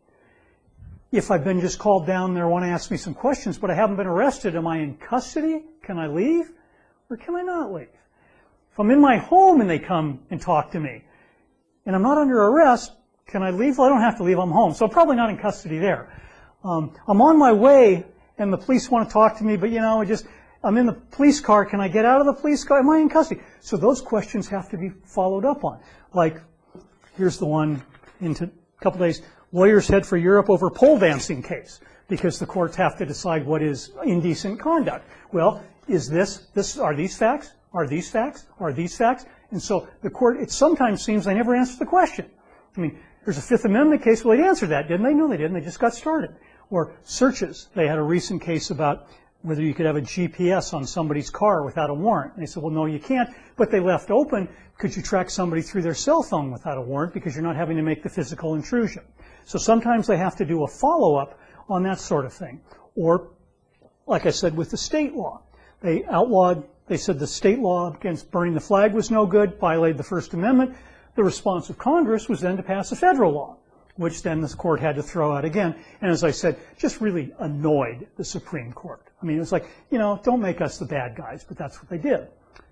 If I've been just called down there, want to ask me some questions, but I haven't been arrested, am I in custody? Can I leave? Or can I not leave? If I'm in my home and they come and talk to me, and I'm not under arrest, can I leave? Well, I don't have to leave, I'm home. So I'm probably not in custody there. Um, I'm on my way and the police want to talk to me, but you know, I just, I'm in the police car, can I get out of the police car? Am I in custody? So those questions have to be followed up on. Like, here's the one in a couple days, lawyers head for Europe over pole dancing case, because the courts have to decide what is indecent conduct. Well, is this, this, are these facts? Are these facts? Are these facts? And so the court, it sometimes seems they never answer the question. I mean, there's a Fifth Amendment case, well, they answered that, didn't they? No, they didn't. They just got started. Or searches. They had a recent case about whether you could have a G P S on somebody's car without a warrant. And they said, well, no, you can't. But they left open, could you track somebody through their cell phone without a warrant because you're not having to make the physical intrusion. So sometimes they have to do a follow-up on that sort of thing. Or, like I said, with the state law. They outlawed, they said the state law against burning the flag was no good, violated the First Amendment. The response of Congress was then to pass a federal law, which then the court had to throw out again. And as I said, just really annoyed the Supreme Court. I mean, it was like, you know, don't make us the bad guys, but that's what they did.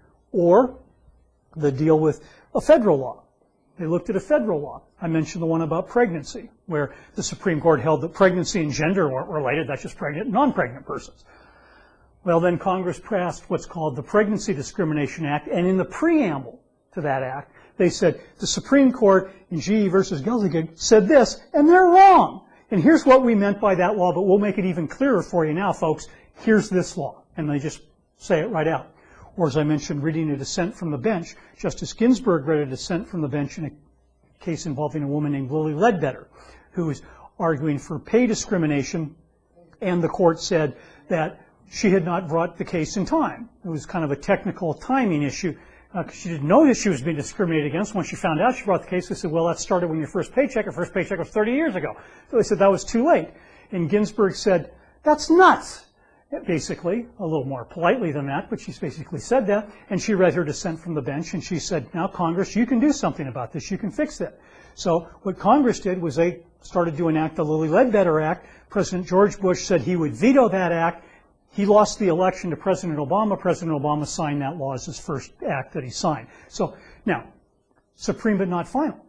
Or the deal with a federal law. They looked at a federal law. I mentioned the one about pregnancy, where the Supreme Court held that pregnancy and gender weren't related, that's just pregnant and non-pregnant persons. Well, then Congress passed what's called the Pregnancy Discrimination Act, and in the preamble to that act, they said, the Supreme Court in G E versus Gelsinger said this, and they're wrong. And here's what we meant by that law, but we'll make it even clearer for you now, folks. Here's this law. And they just say it right out. Or as I mentioned, reading a dissent from the bench, Justice Ginsburg read a dissent from the bench in a case involving a woman named Lilly Ledbetter, who was arguing for pay discrimination, and the court said that she had not brought the case in time. It was kind of a technical timing issue. Uh, she didn't know that she was being discriminated against. When she found out she brought the case, they said, well, that started when your first paycheck. Her first paycheck was thirty years ago. So they said that was too late. And Ginsburg said, that's nuts, basically, a little more politely than that, but she basically said that. And she read her dissent from the bench, and she said, now, Congress, you can do something about this. You can fix that. So what Congress did was they started to enact the Lilly Ledbetter Act. President George Bush said he would veto that act. He lost the election to President Obama. President Obama signed that law as his first act that he signed. So, now, supreme but not final.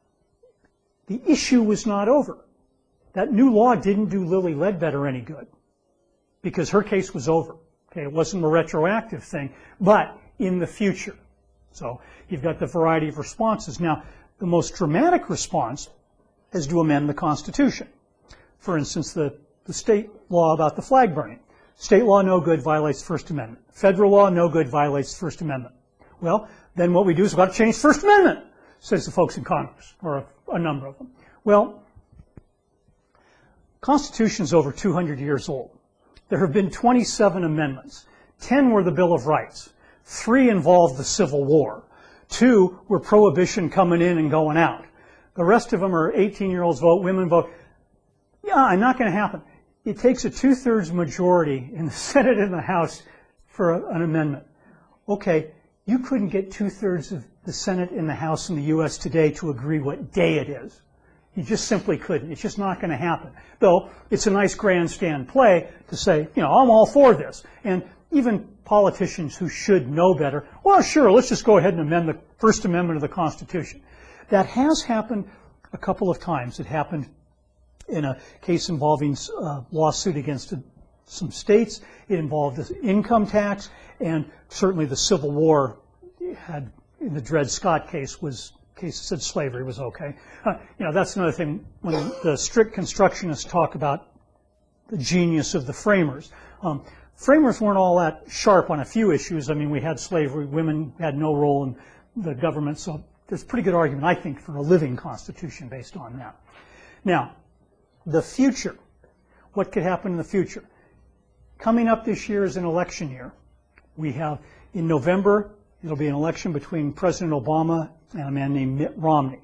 The issue was not over. That new law didn't do Lilly Ledbetter any good because her case was over. Okay, it wasn't a retroactive thing, but in the future. So, you've got the variety of responses. Now, the most dramatic response is to amend the Constitution. For instance, the, the state law about the flag burning. State law, no good, violates the First Amendment. Federal law, no good, violates the First Amendment. Well, then what we do is we've got to change the First Amendment, says the folks in Congress, or a, a number of them. Well, Constitution's over two hundred years old. There have been twenty-seven amendments. ten were the Bill of Rights. Three involved the Civil War. Two were prohibition coming in and going out. The rest of them are eighteen-year-olds vote, women vote. Yeah, not going to happen. It takes a two-thirds majority in the Senate and the House for a, an amendment. Okay, you couldn't get two-thirds of the Senate and the House in the U S today to agree what day it is. You just simply couldn't. It's just not going to happen. Though, it's a nice grandstand play to say, you know, I'm all for this. And even politicians who should know better, well, sure, let's just go ahead and amend the First Amendment of the Constitution. That has happened a couple of times. It happened in a case involving a lawsuit against some states. It involved the income tax, and certainly the Civil War had, in the Dred Scott case, was case that said slavery was okay. Uh, you know, that's another thing when the strict constructionists talk about the genius of the framers. Um, framers weren't all that sharp on a few issues. I mean, we had slavery, women had no role in the government, so there's a pretty good argument, I think, for a living constitution based on that. Now, the future. What could happen in the future? Coming up this year is an election year. We have, in November, It'll be an election between President Obama and a man named Mitt Romney.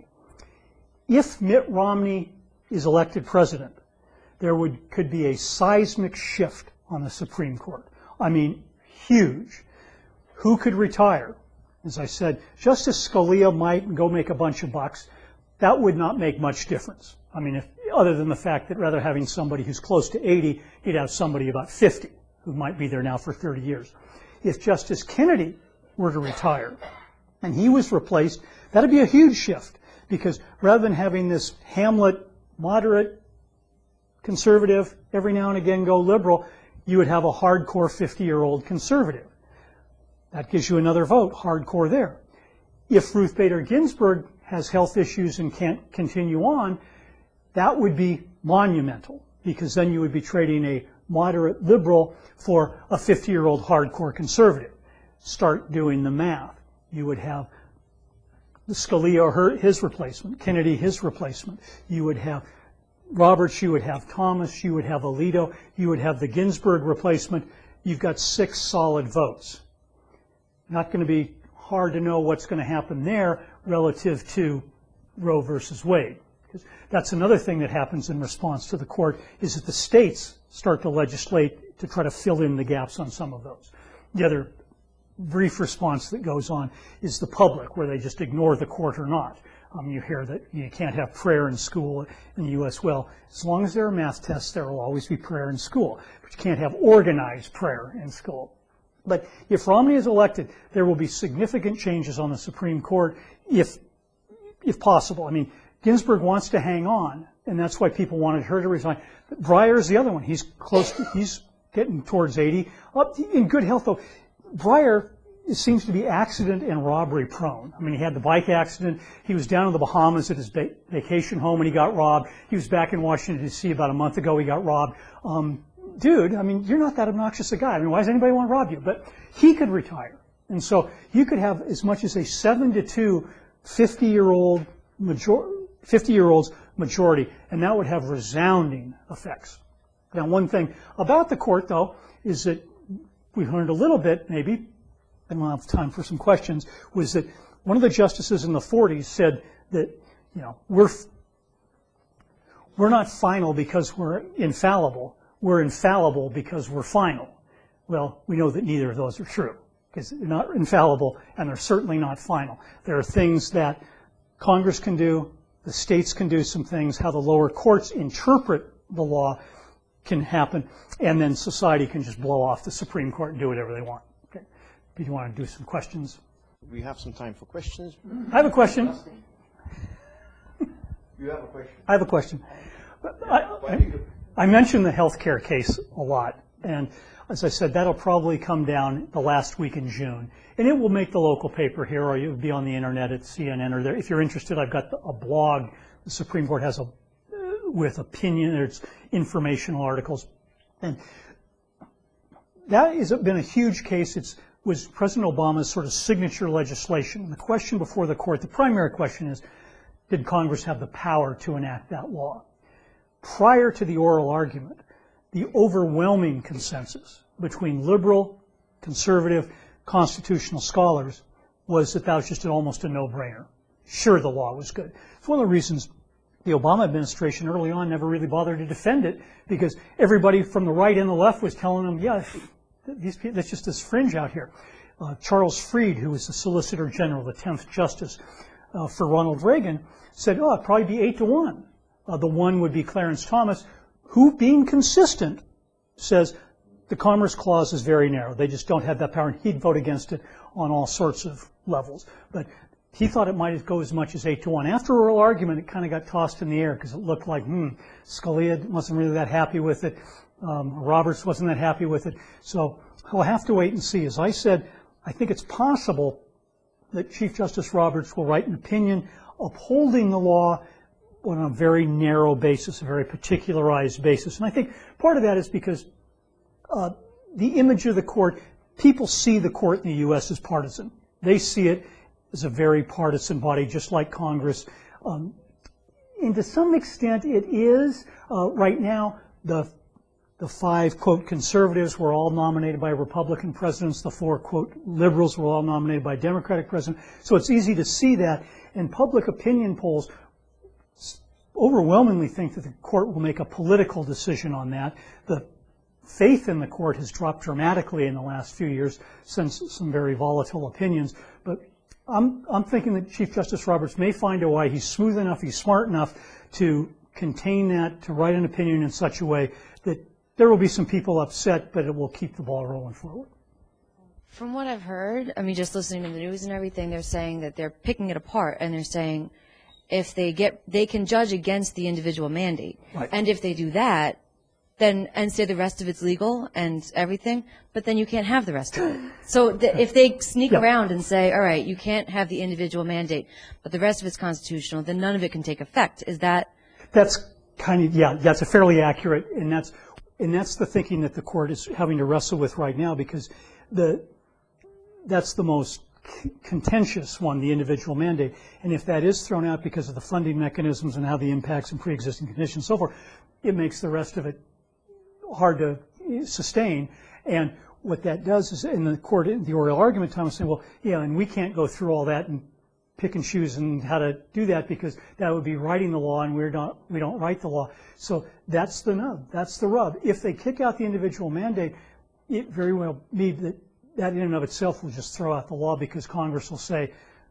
If Mitt Romney is elected president, there would could be a seismic shift on the Supreme Court. I mean, huge. Who could retire? As I said, Justice Scalia might go make a bunch of bucks. That would not make much difference. I mean, if, other than the fact that rather having somebody who's close to eighty, he'd have somebody about fifty who might be there now for thirty years. If Justice Kennedy were to retire and he was replaced, that'd be a huge shift, because rather than having this Hamlet, moderate, conservative, every now and again go liberal, you would have a hardcore fifty-year-old conservative. That gives you another vote, hardcore there. If Ruth Bader Ginsburg has health issues and can't continue on, that would be monumental, because then you would be trading a moderate liberal for a fifty-year-old hardcore conservative. Start doing the math. You would have the Scalia or her, his replacement, Kennedy his replacement. You would have Roberts, you would have Thomas, you would have Alito, you would have the Ginsburg replacement. You've got six solid votes. Not going to be hard to know what's going to happen there relative to Roe versus Wade. Because that's another thing that happens in response to the court, is that the states start to legislate to try to fill in the gaps on some of those. The other brief response that goes on is the public, where they just ignore the court or not. Um, you hear that you can't have prayer in school in the U S Well, as long as there are math tests, there will always be prayer in school. But you can't have organized prayer in school. But if Romney is elected, there will be significant changes on the Supreme Court, if, if possible. I mean, Ginsburg wants to hang on, and that's why people wanted her to resign. But Breyer is the other one. He's close to, he's getting towards eighty. Up in good health, though. Breyer seems to be accident and robbery prone. I mean, he had the bike accident. He was down in the Bahamas at his va- vacation home and he got robbed. He was back in Washington, D C about a month ago. He got robbed. Um, dude, I mean, you're not that obnoxious a guy. I mean, why does anybody want to rob you? But he could retire. And so you could have as much as a seven to two fifty-year-old major- fifty-year-olds majority, and that would have resounding effects. Now, one thing about the court, though, is that we learned a little bit, maybe, and we'll have time for some questions, was that one of the justices in the forties said that, you know, we're we're not final because we're infallible. We're infallible because we're final. Well, we know that neither of those are true, because they're not infallible and they're certainly not final. There are things that Congress can do, the states can do some things, how the lower courts interpret the law can happen, and then society can just blow off the Supreme Court and do whatever they want. Okay. Do you want to do some questions? We have some time for questions. I have a question. You have a question? I have a question. I, I, I mentioned the healthcare case a lot, and as I said, that'll probably come down the last week in June, and it will make the local paper here, or you'll be on the internet at C N N or there. If you're interested, I've got a blog. The Supreme Court has a with opinion, there's informational articles, and that has been a huge case. It was President Obama's sort of signature legislation. And the question before the court, the primary question is, did Congress have the power to enact that law? Prior to the oral argument, the overwhelming consensus between liberal, conservative, constitutional scholars was that that was just an, almost a no-brainer. Sure, the law was good. It's one of the reasons the Obama administration early on never really bothered to defend it, because everybody from the right and the left was telling them, yeah, these people, that's just this fringe out here. Uh, Charles Freed, who was the Solicitor General, the tenth Justice uh, for Ronald Reagan, said, oh, it'd probably be eight to one. Uh, the one would be Clarence Thomas, who, being consistent, says the Commerce Clause is very narrow. They just don't have that power, and he'd vote against it on all sorts of levels. But he thought it might go as much as eight to one. After oral argument, it kind of got tossed in the air because it looked like, hmm, Scalia wasn't really that happy with it. Um, Roberts wasn't that happy with it. So we'll have to wait and see. As I said, I think it's possible that Chief Justice Roberts will write an opinion upholding the law on a very narrow basis, a very particularized basis. And I think part of that is because uh, the image of the court, people see the court in the U S as partisan. They see it as a very partisan body, just like Congress. Um, and to some extent it is. Uh, right now, the The five, quote, conservatives were all nominated by Republican presidents. The four, quote, liberals were all nominated by Democratic presidents. So it's easy to see that. And public opinion polls overwhelmingly think that the court will make a political decision on that. The faith in the court has dropped dramatically in the last few years since some very volatile opinions. But I'm, I'm thinking that Chief Justice Roberts may find a way. He's smooth enough, he's smart enough to contain that, to write an opinion in such a way that there will be some people upset, but it will keep the ball rolling forward. From what I've heard, I mean, just listening to the news and everything, they're saying that they're picking it apart, and they're saying if they get, they can judge against the individual mandate. Right. And if they do that, then, and say the rest of it's legal and everything, but then you can't have the rest of it. So th if they sneak Yeah. around and say, all right, you can't have the individual mandate, but the rest of it's constitutional, then none of it can take effect. Is that? That's kind of, yeah, that's a fairly accurate, and that's, and that's the thinking that the court is having to wrestle with right now, because the, that's the most contentious one, the individual mandate. And if that is thrown out because of the funding mechanisms and how the impacts and pre-existing conditions and so forth, it makes the rest of it hard to sustain. And what that does is, in the court, in the oral argument time, is saying, well, yeah, and we can't go through all that and pick and choose and how to do that, because that would be writing the law, and we're not, we don't write the law. So that's the nub, that's the rub. If they kick out the individual mandate, it very well may that that in and of itself will just throw out the law, because Congress will say,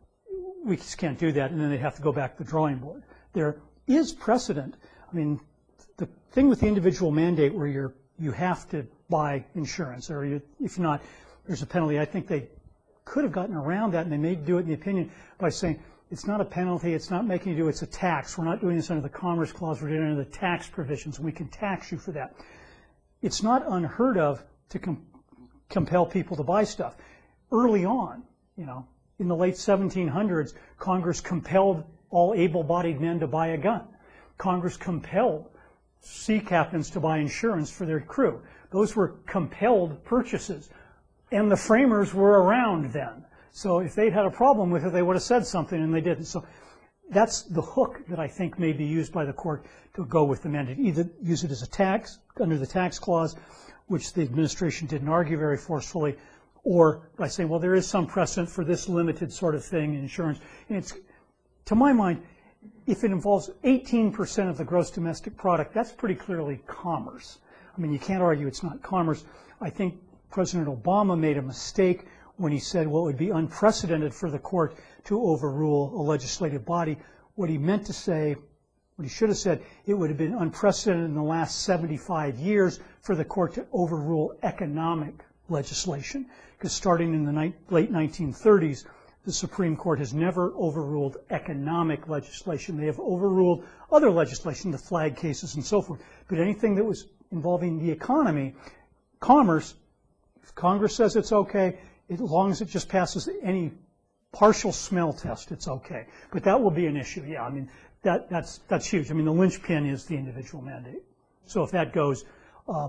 we just can't do that, and then they'd have to go back to the drawing board. There is precedent. I mean, the thing with the individual mandate where you're, you have to buy insurance, or you, if not, there's a penalty. I think they could have gotten around that, and they may do it in the opinion by saying, it's not a penalty, it's not making you do, it's a tax. We're not doing this under the Commerce Clause, we're doing it under the tax provisions, and we can tax you for that. It's not unheard of to com compel people to buy stuff. Early on, you know, in the late seventeen hundreds, Congress compelled all able-bodied men to buy a gun. Congress compelled sea captains to buy insurance for their crew. Those were compelled purchases. And the framers were around then. So if they'd had a problem with it, they would have said something, and they didn't. So that's the hook that I think may be used by the court to go with the mandate. Either use it as a tax, under the tax clause, which the administration didn't argue very forcefully, or by saying, well, there is some precedent for this limited sort of thing in insurance. And it's, to my mind, if it involves eighteen percent of the gross domestic product, that's pretty clearly commerce. I mean, you can't argue it's not commerce. I think President Obama made a mistake when he said, well, it would be unprecedented for the court to overrule a legislative body. What he meant to say, what he should have said, it would have been unprecedented in the last seventy-five years for the court to overrule economic legislation. Because starting in the ni late nineteen thirties, the Supreme Court has never overruled economic legislation. They have overruled other legislation, the flag cases and so forth. But anything that was involving the economy, commerce, if Congress says it's okay, as long as it just passes any partial smell test, it's okay. But that will be an issue, yeah. I mean, that, that's, that's huge. I mean, the linchpin is the individual mandate. So if that goes, uh,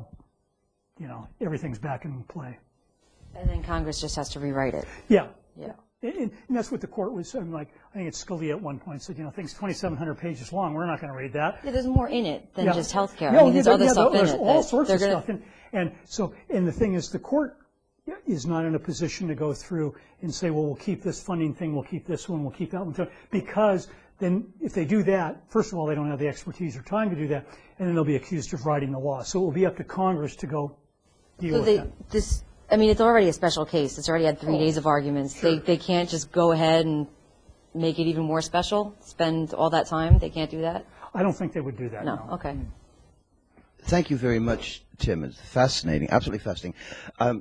you know, everything's back in play. And then Congress just has to rewrite it. Yeah. Yeah. And, and that's what the court was saying. Like, I think it's Scalia at one point said, you know, things twenty-seven hundred pages long. We're not going to read that. Yeah, there's more in it than Yeah. just health care. Yeah, I mean, there's yeah, other yeah, stuff in there's it. all that sorts they're of gonna, stuff. And, and so, and the thing is, the court is not in a position to go through and say, well, we'll keep this funding thing, we'll keep this one, we'll keep that one. Because then if they do that, first of all, they don't have the expertise or time to do that, and then they'll be accused of writing the law. So it will be up to Congress to go deal So with they, that. this, I mean, it's already a special case. It's already had three Oh, days of arguments. sure. They, they can't just go ahead and make it even more special, spend all that time. They can't do that? I don't think they would do that. No, No. okay. Thank you very much, Tim. It's fascinating, absolutely fascinating. Um,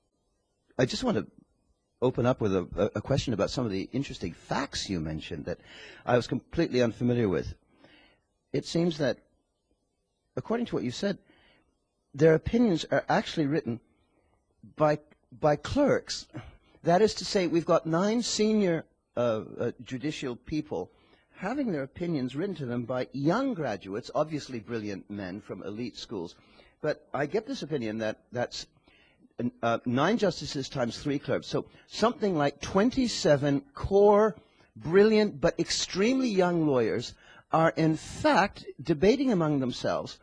I just want to open up with a, a question about some of the interesting facts you mentioned that I was completely unfamiliar with. It seems that, according to what you said, their opinions are actually written by by clerks. That is to say, we've got nine senior uh, uh, judicial people having their opinions written to them by young graduates, obviously brilliant men from elite schools. But I get this opinion that that's uh, nine justices times three clerks. So something like twenty-seven core, brilliant, but extremely young lawyers are in fact debating among themselves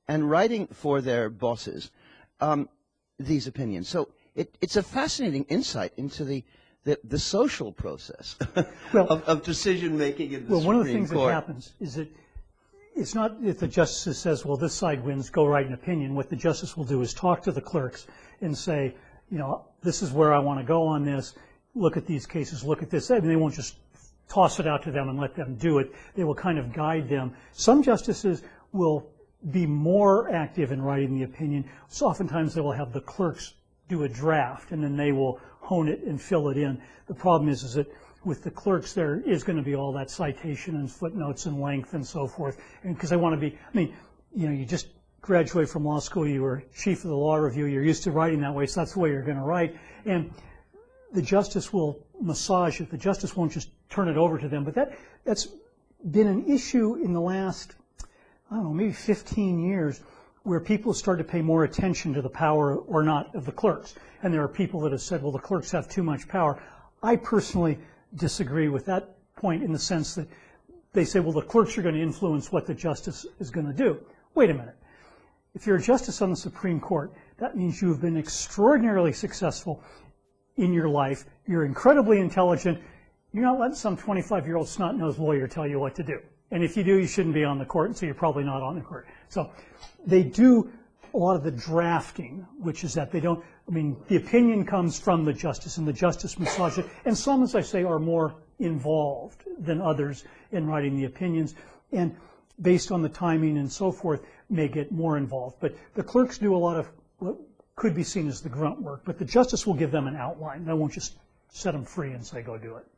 and writing for their bosses um, these opinions. So it, it's a fascinating insight into the the, the social process well, of, of decision making in the well, Supreme one of the things Court. that happens is that it's not if the justice says, well, this side wins, go write an opinion. What the justice will do is talk to the clerks and say, you know, this is where I want to go on this. Look at these cases, look at this. And they won't just toss it out to them and let them do it. They will kind of guide them. Some justices will be more active in writing the opinion. So oftentimes they will have the clerks do a draft, and then they will hone it and fill it in. The problem is, is that with the clerks, there is going to be all that citation and footnotes and length and so forth. And because they want to be, I mean, you know, you just graduate from law school, you were chief of the law review, you're used to writing that way, so that's the way you're going to write. And the justice will massage it. The justice won't just turn it over to them. But that that's been an issue in the last, I don't know, maybe fifteen years, where people start to pay more attention to the power or not of the clerks. And there are people that have said, well, the clerks have too much power. I personally disagree with that point in the sense that they say, well, the clerks are going to influence what the justice is going to do. Wait a minute. If you're a justice on the Supreme Court, that means you've been extraordinarily successful in your life. You're incredibly intelligent. You're not letting some twenty-five-year-old snot-nosed lawyer tell you what to do. And if you do, you shouldn't be on the court, and so you're probably not on the court. So they do a lot of the drafting, which is that they don't, I mean, the opinion comes from the justice, and the justice massages it. And some, as I say, are more involved than others in writing the opinions. And based on the timing and so forth, may get more involved. But the clerks do a lot of what could be seen as the grunt work, but the justice will give them an outline. They won't just set them free and say, go do it.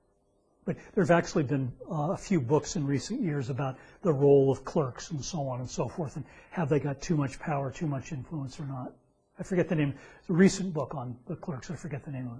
But there have actually been uh, a few books in recent years about the role of clerks and so on and so forth, and have they got too much power, too much influence or not. I forget the name. It's a recent book on the clerks. I forget the name of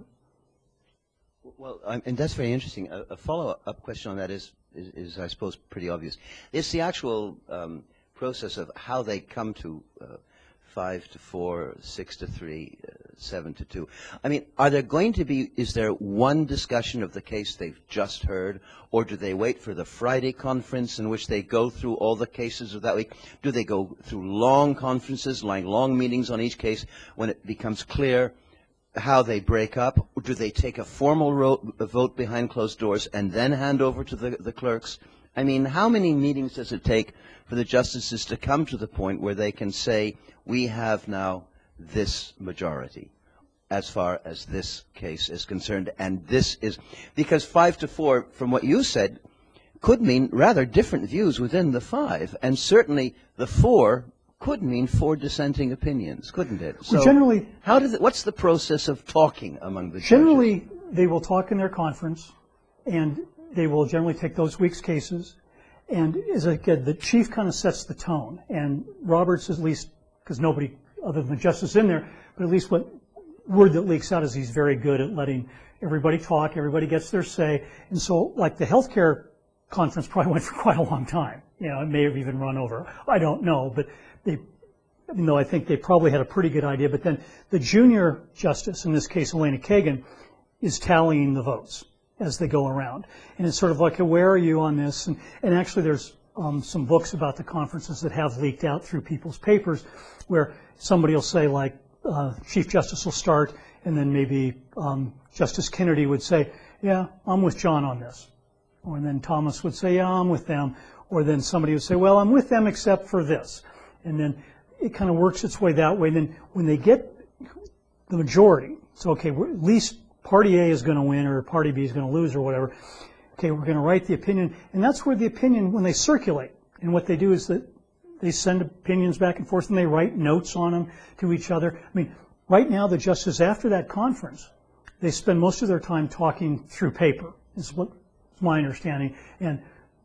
it. Well, um, and that's very interesting. A, a follow-up question on that is, is, is, I suppose, pretty obvious. It's the actual um, process of how they come to uh, five to four, six to three, uh, seven to two. I mean, are there going to be, is there one discussion of the case they've just heard, or do they wait for the Friday conference in which they go through all the cases of that week? Do they go through long conferences, like long meetings on each case when it becomes clear how they break up? Or do they take a formal ro- a vote behind closed doors and then hand over to the, the clerks? I mean, how many meetings does it take for the justices to come to the point where they can say, we have now this majority as far as this case is concerned, and this is, because five to four, from what you said, could mean rather different views within the five, and certainly the four could mean four dissenting opinions, couldn't it? So well, generally, how does it, what's the process of talking among the generally, judges? They will talk in their conference, and they will generally take those week's cases. And as I said, the chief kind of sets the tone, and Roberts, at least, because nobody other than the justice in there, but at least what word that leaks out is he's very good at letting everybody talk, everybody gets their say. And so, like, the healthcare conference probably went for quite a long time. You know, it may have even run over. I don't know, but they, you know, I think they probably had a pretty good idea. But then the junior justice, in this case Elena Kagan, is tallying the votes as they go around. And it's sort of like, where are you on this? And, and actually there's um, some books about the conferences that have leaked out through people's papers where somebody will say, like, uh, Chief Justice will start, and then maybe um, Justice Kennedy would say, yeah, I'm with John on this. Or then Thomas would say, yeah, I'm with them. Or then somebody would say, well, I'm with them except for this. And then it kind of works its way that way. And then when they get the majority, so, okay, we're, at least Party A is going to win or Party B is going to lose or whatever. Okay, we're going to write the opinion. And that's where the opinion, when they circulate, and what they do is that they send opinions back and forth and they write notes on them to each other. I mean, right now the justices, after that conference, they spend most of their time talking through paper, is what is my understanding. And,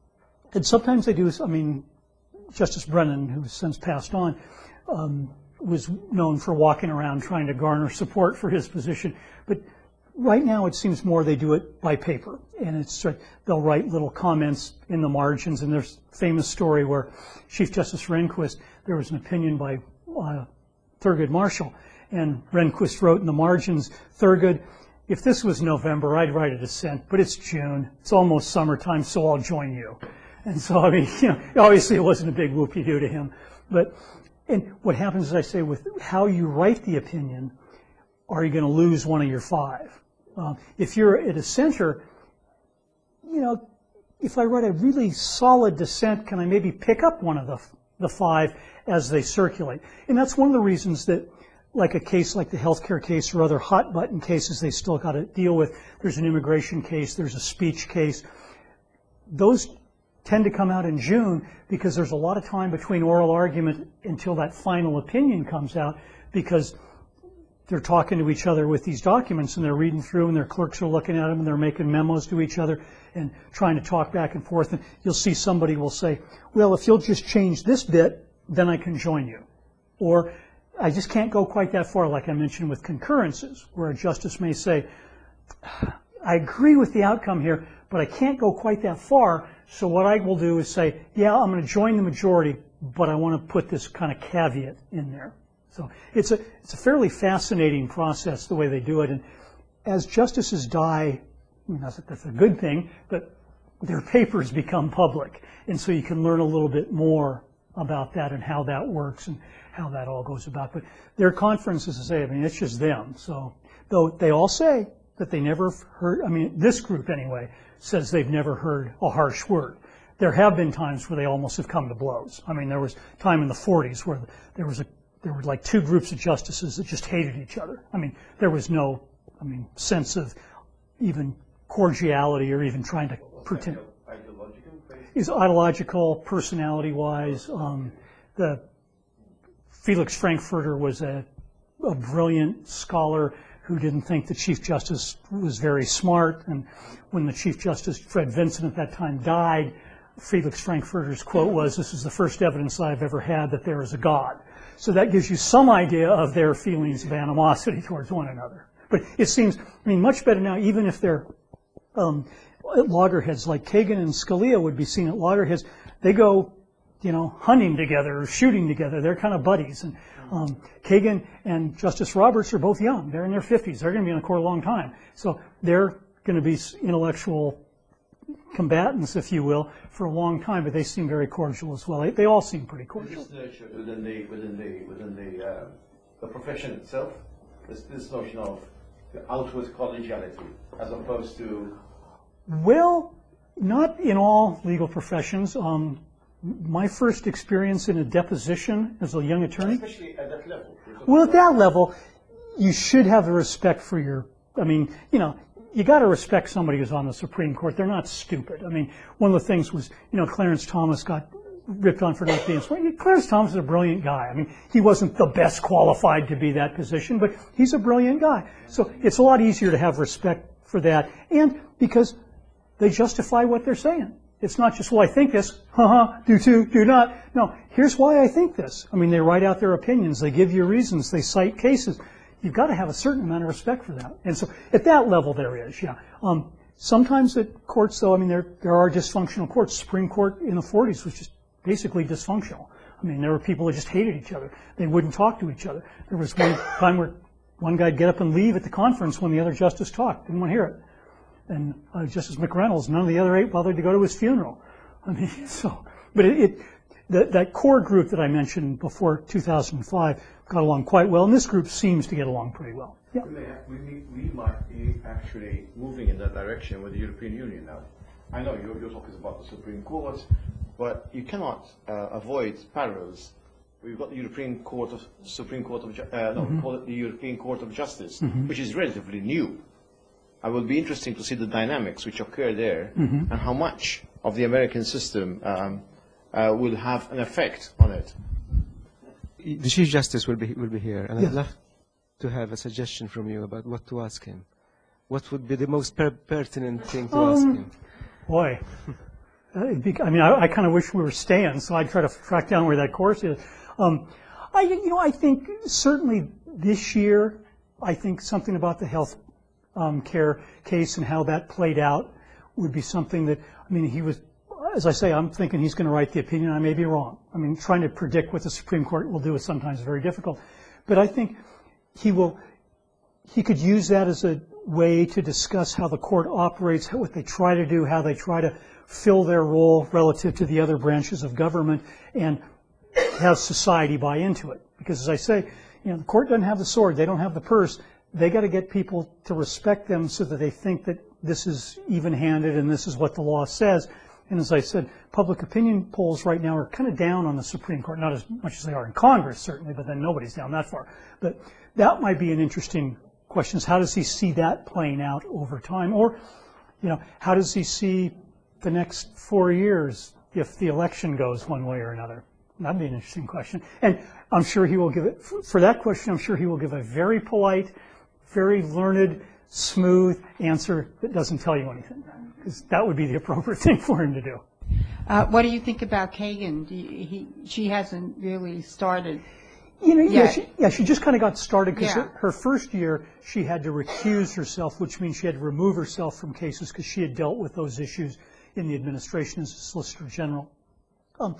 and sometimes they do, I mean, Justice Brennan, who has since passed on, um, was known for walking around trying to garner support for his position. But right now, it seems more they do it by paper, and it's uh, they'll write little comments in the margins. And there's a famous story where Chief Justice Rehnquist, there was an opinion by uh, Thurgood Marshall, and Rehnquist wrote in the margins, Thurgood, if this was November, I'd write a dissent, but it's June, it's almost summertime, so I'll join you. And so, I mean, you know, obviously it wasn't a big whoop-de-doo to him, But, and what happens, as I say, with how you write the opinion, are you going to lose one of your five? Uh, if you're a dissenter, you know, if I write a really solid dissent, can I maybe pick up one of the, the five as they circulate? And that's one of the reasons that, like a case like the healthcare case or other hot button cases they still got to deal with, there's an immigration case, there's a speech case. Those tend to come out in June because there's a lot of time between oral argument until that final opinion comes out, because they're talking to each other with these documents and they're reading through and their clerks are looking at them and they're making memos to each other and trying to talk back and forth. And you'll see somebody will say, well, if you'll just change this bit, then I can join you. Or I just can't go quite that far, like I mentioned with concurrences, where a justice may say, I agree with the outcome here, but I can't go quite that far, so what I will do is say, yeah, I'm going to join the majority, but I want to put this kind of caveat in there. So it's a, it's a fairly fascinating process, the way they do it. And as justices die, not that that's a good thing, but their papers become public. And so you can learn a little bit more about that and how that works and how that all goes about. But their conferences, as I say, I mean, it's just them. So, though they all say that they never heard, I mean, this group anyway, says they've never heard a harsh word. There have been times where they almost have come to blows. I mean, there was time in the forties where there was a, there were like two groups of justices that just hated each other. I mean, there was no, I mean, sense of even cordiality or even trying to pretend. Is ideological, personality-wise. Um, the Felix Frankfurter was a, a brilliant scholar who didn't think the Chief Justice was very smart. And when the Chief Justice, Fred Vinson, at that time died, Felix Frankfurter's quote was, "This is the first evidence I've ever had that there is a God." So that gives you some idea of their feelings of animosity towards one another. But it seems, I mean, much better now, even if they're um, at loggerheads, like Kagan and Scalia would be seen at loggerheads. They go, you know, hunting together or shooting together. They're kind of buddies. And um, Kagan and Justice Roberts are both young. They're in their fifties. They're going to be in the court a long time. So they're going to be intellectual combatants, if you will, for a long time. But they seem very cordial as well. They, they all seem pretty cordial. This nurture within the within the within the uh, the profession itself. This this notion of the outward collegiality as opposed to. Well, not in all legal professions. Um, my first experience in a deposition as a young attorney. Especially at that level. Well, at that level, you should have a respect for your, I mean, you know, you got to respect somebody who's on the Supreme Court. They're not stupid. I mean, one of the things was, you know, Clarence Thomas got ripped on for not being smart. Clarence Thomas is a brilliant guy. I mean, he wasn't the best qualified to be that position, but he's a brilliant guy. So it's a lot easier to have respect for that. And because they justify what they're saying. It's not just, well, I think this, haha, do to, do not. No, here's why I think this. I mean, they write out their opinions. They give you reasons. They cite cases. You've got to have a certain amount of respect for that. And so at that level there is, yeah. Um, sometimes at courts, though, I mean, there, there are dysfunctional courts. Supreme Court in the forties was just basically dysfunctional. I mean, there were people that just hated each other. They wouldn't talk to each other. There was one time where one guy'd get up and leave at the conference when the other justice talked. Didn't want to hear it. And uh, Justice McReynolds, none of the other eight bothered to go to his funeral. I mean, so, but it, it that, that core group that I mentioned before two thousand five got along quite well, and this group seems to get along pretty well. Yeah. We, we, we might be actually moving in that direction with the European Union now. I know you're, you're talking about the Supreme Court, but you cannot uh, avoid parallels. We've got the European Court of Supreme Court of Ju- uh, no, mm-hmm. we call it the European Court of Justice, mm-hmm. which is relatively new. I will be interesting to see the dynamics which occur there, mm-hmm. and how much of the American system um, uh, will have an effect on it. The Chief Justice will be will be here, and yes. I'd love to have a suggestion from you about what to ask him. What would be the most per pertinent thing to um, ask him? Boy, be, I mean, I, I kind of wish we were staying, so I'd try to track down where that course is. Um, I, you know, I think certainly this year, I think something about the health Um, care case and how that played out would be something that, I mean, he was, as I say, I'm thinking he's going to write the opinion. I may be wrong. I mean, trying to predict what the Supreme Court will do is sometimes very difficult. But I think he will, he could use that as a way to discuss how the court operates, how, what they try to do, how they try to fill their role relative to the other branches of government, and have society buy into it. Because as I say, you know, the court doesn't have the sword, they don't have the purse. They got to get people to respect them so that they think that this is even-handed and this is what the law says. And as I said, public opinion polls right now are kind of down on the Supreme Court, not as much as they are in Congress, certainly, but then nobody's down that far. But that might be an interesting question, is how does he see that playing out over time? Or, you know, how does he see the next four years if the election goes one way or another? That'd be an interesting question. And I'm sure he will give it, for that question, I'm sure he will give a very polite, very learned, smooth answer that doesn't tell you anything. Because that would be the appropriate thing for him to do. Uh, what do you think about Kagan? Do you, he, she hasn't really started. You know, yeah, yet. she, yeah, she just kind of got started because Yeah. her, her first year she had to recuse herself, which means she had to remove herself from cases because she had dealt with those issues in the administration as a Solicitor General. Um,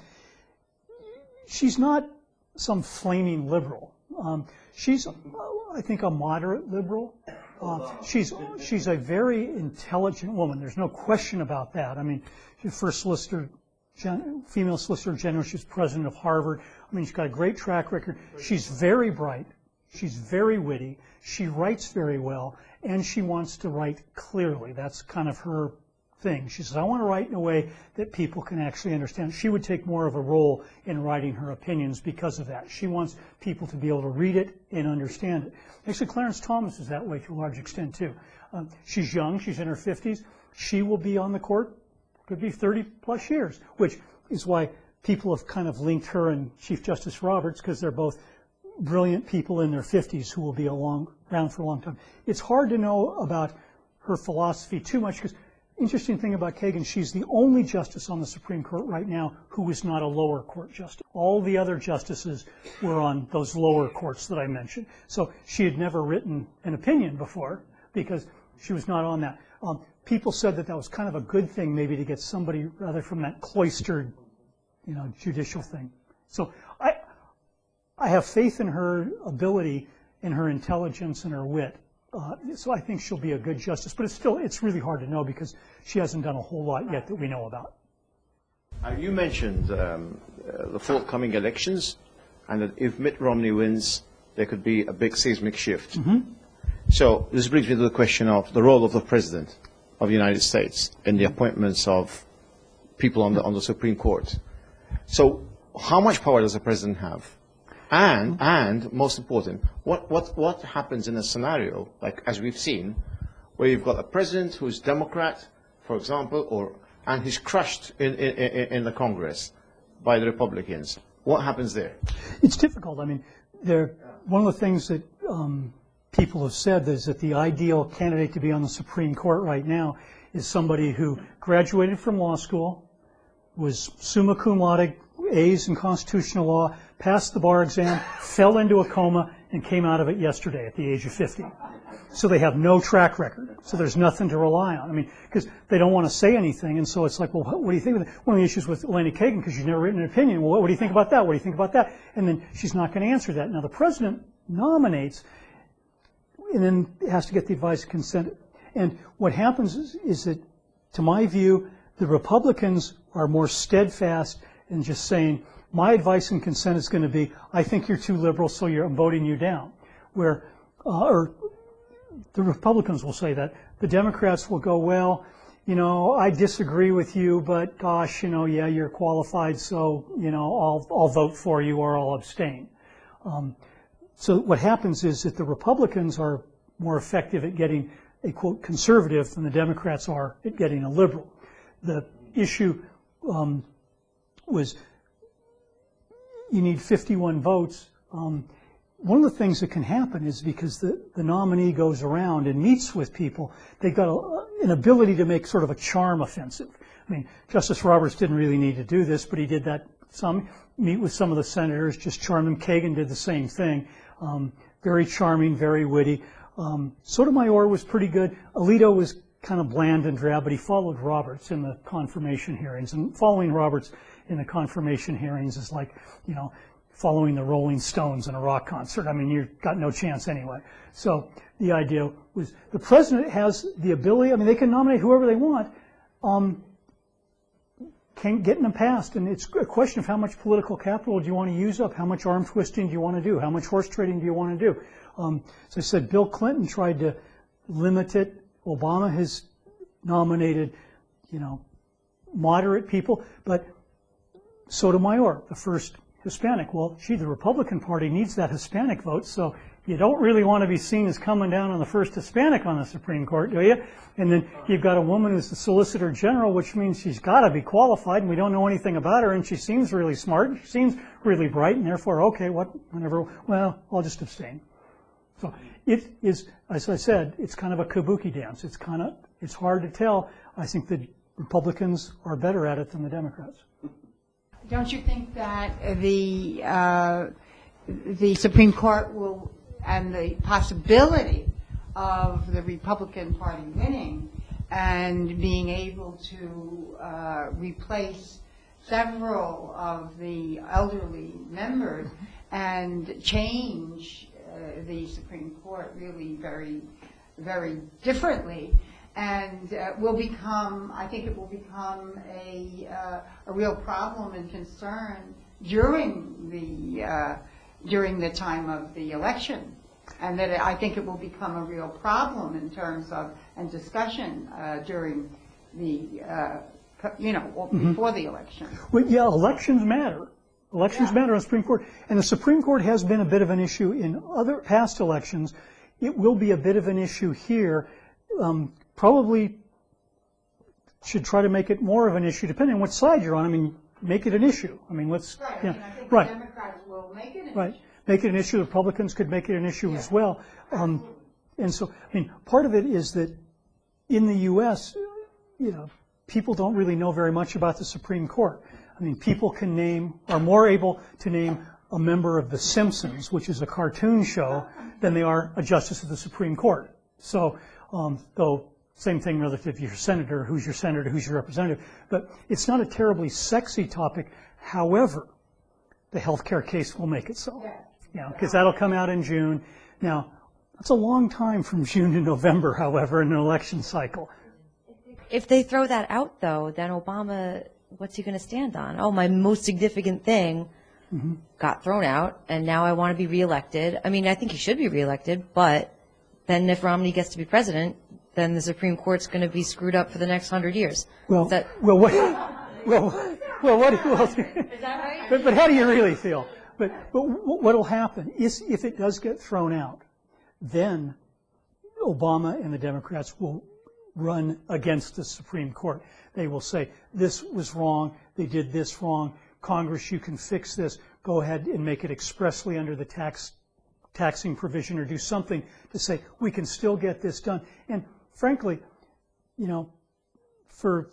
she's not some flaming liberal. Um, she's, uh, I think, a moderate liberal. Uh, she's she's a very intelligent woman. There's no question about that. I mean, she's the first solicitor, gen, female solicitor general. She's president of Harvard. I mean, she's got a great track record. She's very bright. She's very witty. She writes very well, and she wants to write clearly. That's kind of her thing. She says, I want to write in a way that people can actually understand. She would take more of a role in writing her opinions because of that. She wants people to be able to read it and understand it. Actually, Clarence Thomas is that way to a large extent, too. Um, she's young. She's in her fifties. She will be on the court, could be thirty plus years, which is why people have kind of linked her and Chief Justice Roberts, because they're both brilliant people in their fifties who will be a long, around for a long time. It's hard to know about her philosophy too much, because interesting thing about Kagan, she's the only justice on the Supreme Court right now who is not a lower court justice. All the other justices were on those lower courts that I mentioned. So she had never written an opinion before because she was not on that. Um, people said that that was kind of a good thing, maybe, to get somebody rather from that cloistered, you know, judicial thing. So I, I have faith in her ability, in her intelligence, and her wit. Uh, so I think she'll be a good justice, but it's still, it's really hard to know because she hasn't done a whole lot yet that we know about. Uh, you mentioned um, uh, the forthcoming elections, and that if Mitt Romney wins, there could be a big seismic shift. Mm-hmm. So this brings me to the question of the role of the President of the United States in the appointments of people on the, on the Supreme Court. So how much power does the President have? And, and most important, what, what, what happens in a scenario, like as we've seen, where you've got a president who's Democrat, for example, or, and he's crushed in, in, in the Congress by the Republicans. What happens there? It's difficult. I mean, there, one of the things that um, people have said is that the ideal candidate to be on the Supreme Court right now is somebody who graduated from law school, was summa cum laude, A's in constitutional law, passed the bar exam, fell into a coma, and came out of it yesterday at the age of fifty. So they have no track record. So there's nothing to rely on. I mean, because they don't want to say anything, and so it's like, well, what do you think of it? One of the issues with Elena Kagan, because she's never written an opinion, well, what do you think about that? What do you think about that? And then she's not going to answer that. Now, the president nominates, and then has to get the advice and consent. And what happens is, is that, to my view, the Republicans are more steadfast in just saying, my advice and consent is going to be, I think you're too liberal, so you're, I'm voting you down. Where, uh, or the Republicans will say that. The Democrats will go, well, you know, I disagree with you, but gosh, you know, yeah, you're qualified, so, you know, I'll, I'll vote for you or I'll abstain. Um, so what happens is that the Republicans are more effective at getting a, quote, conservative than the Democrats are at getting a liberal. The issue um, was you need fifty-one votes. Um, one of the things that can happen is because the, the nominee goes around and meets with people, they've got a, an ability to make sort of a charm offensive. I mean, Justice Roberts didn't really need to do this, but he did that some, meet with some of the senators, just charm them. Kagan did the same thing. Um, very charming, very witty. Um, Sotomayor was pretty good. Alito was kind of bland and drab, but he followed Roberts in the confirmation hearings. And following Roberts in the confirmation hearings is like, you know, following the Rolling Stones in a rock concert. I mean, you've got no chance anyway. So the idea was the president has the ability, I mean, they can nominate whoever they want. Um, can't getting them passed. And it's a question of how much political capital do you want to use up? How much arm twisting do you want to do? How much horse trading do you want to do? Um, as I said, Bill Clinton tried to limit it. Obama has nominated, you know, moderate people, but Sotomayor, the first Hispanic. Well, gee, the Republican Party needs that Hispanic vote, so you don't really want to be seen as coming down on the first Hispanic on the Supreme Court, do you? And then you've got a woman who's the Solicitor General, which means she's got to be qualified, and we don't know anything about her, and she seems really smart, and she seems really bright, and therefore, okay, what, whenever, well, I'll just abstain. So it is, as I said, it's kind of a kabuki dance. It's kind of, it's hard to tell. I think the Republicans are better at it than the Democrats. Don't you think that the uh, the Supreme Court will, and the possibility of the Republican Party winning and being able to uh, replace several of the elderly members and change uh, the Supreme Court really very, very differently, and uh, will become, I think it will become a, uh, a real problem and concern during the, uh, during the time of the election. And that it, I think it will become a real problem in terms of, and discussion uh, during the, uh, you know, Mm-hmm. before the election. Well, yeah, elections matter. Elections Yeah. matter on the Supreme Court. And the Supreme Court has been a bit of an issue in other past elections. It will be a bit of an issue here. Um, probably should try to make it more of an issue, depending on what side you're on. I mean, make it an issue. I mean, let's, Right, yeah, I mean, I think right, the Democrats will make it an right. issue. Make it an issue. The Republicans could make it an issue as well. Um, and so, I mean, part of it is that in the U S, you know, people don't really know very much about the Supreme Court. I mean, people can name, are more able to name a member of The Simpsons, which is a cartoon show, than they are a justice of the Supreme Court. So, um, though, same thing relative to your senator, who's your senator, who's your representative. But it's not a terribly sexy topic. However, the healthcare case will make it so. Yeah. You know, because that'll come out in June. Now, that's a long time from June to November, however, in an election cycle. If they throw that out, though, then Obama, what's he going to stand on? Oh, my most significant thing Mm-hmm. got thrown out, and now I want to be reelected. I mean, I think he should be reelected, but then if Romney gets to be president, then the Supreme Court's going to be screwed up for the next hundred years. Well, Is that, well, what, well, well, what, well, is that right? but, but how do you really feel? But, but what will happen is if it does get thrown out, then Obama and the Democrats will run against the Supreme Court. They will say, this was wrong, they did this wrong, Congress, you can fix this, go ahead and make it expressly under the tax taxing provision or do something to say, we can still get this done. And frankly, you know, for,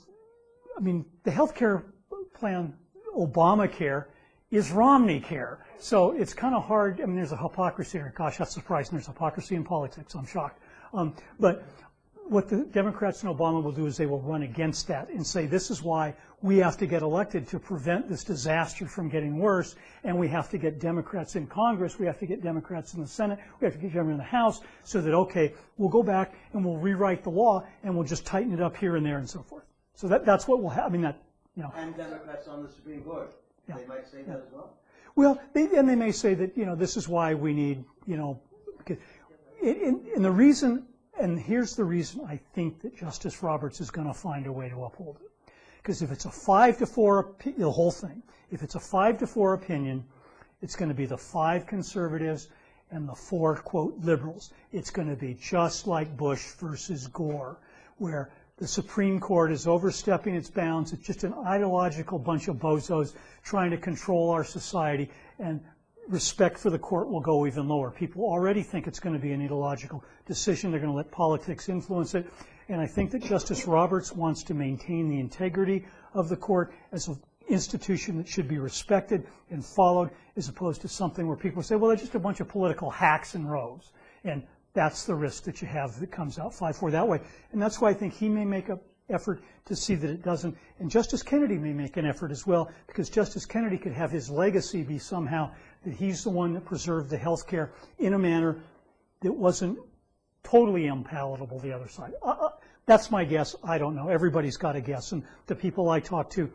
I mean, the health care plan, Obamacare, is Romney care. So it's kind of hard. I mean, there's a hypocrisy here. Gosh, that's surprising. There's hypocrisy in politics. I'm shocked. Um, but what the Democrats and Obama will do is they will run against that and say, this is why we have to get elected to prevent this disaster from getting worse, and we have to get Democrats in Congress, we have to get Democrats in the Senate, we have to get them in the House, so that, okay, we'll go back and we'll rewrite the law and we'll just tighten it up here and there and so forth. So that, that's what will happen. I mean, that, you know. And Democrats on the Supreme Court. Yeah. They might say Yeah. that as well. Well, they, and they may say that, you know, this is why we need, you know, because, and, and the reason, and here's the reason I think that Justice Roberts is going to find a way to uphold it. Because if it's a five to four, the whole thing, if it's a five to four opinion, it's going to be the five conservatives and the four, quote, liberals. It's going to be just like Bush versus Gore, where the Supreme Court is overstepping its bounds. It's just an ideological bunch of bozos trying to control our society, and respect for the court will go even lower. People already think it's going to be an ideological decision. They're going to let politics influence it. And I think that Justice Roberts wants to maintain the integrity of the court as an institution that should be respected and followed, as opposed to something where people say, well, they're just a bunch of political hacks and rogues. And that's the risk that you have that comes out five four that way. And that's why I think he may make an effort to see that it doesn't. And Justice Kennedy may make an effort as well, because Justice Kennedy could have his legacy be somehow that he's the one that preserved the health care in a manner that wasn't totally unpalatable the other side. Uh, uh, that's my guess. I don't know. Everybody's got a guess. And the people I talk to,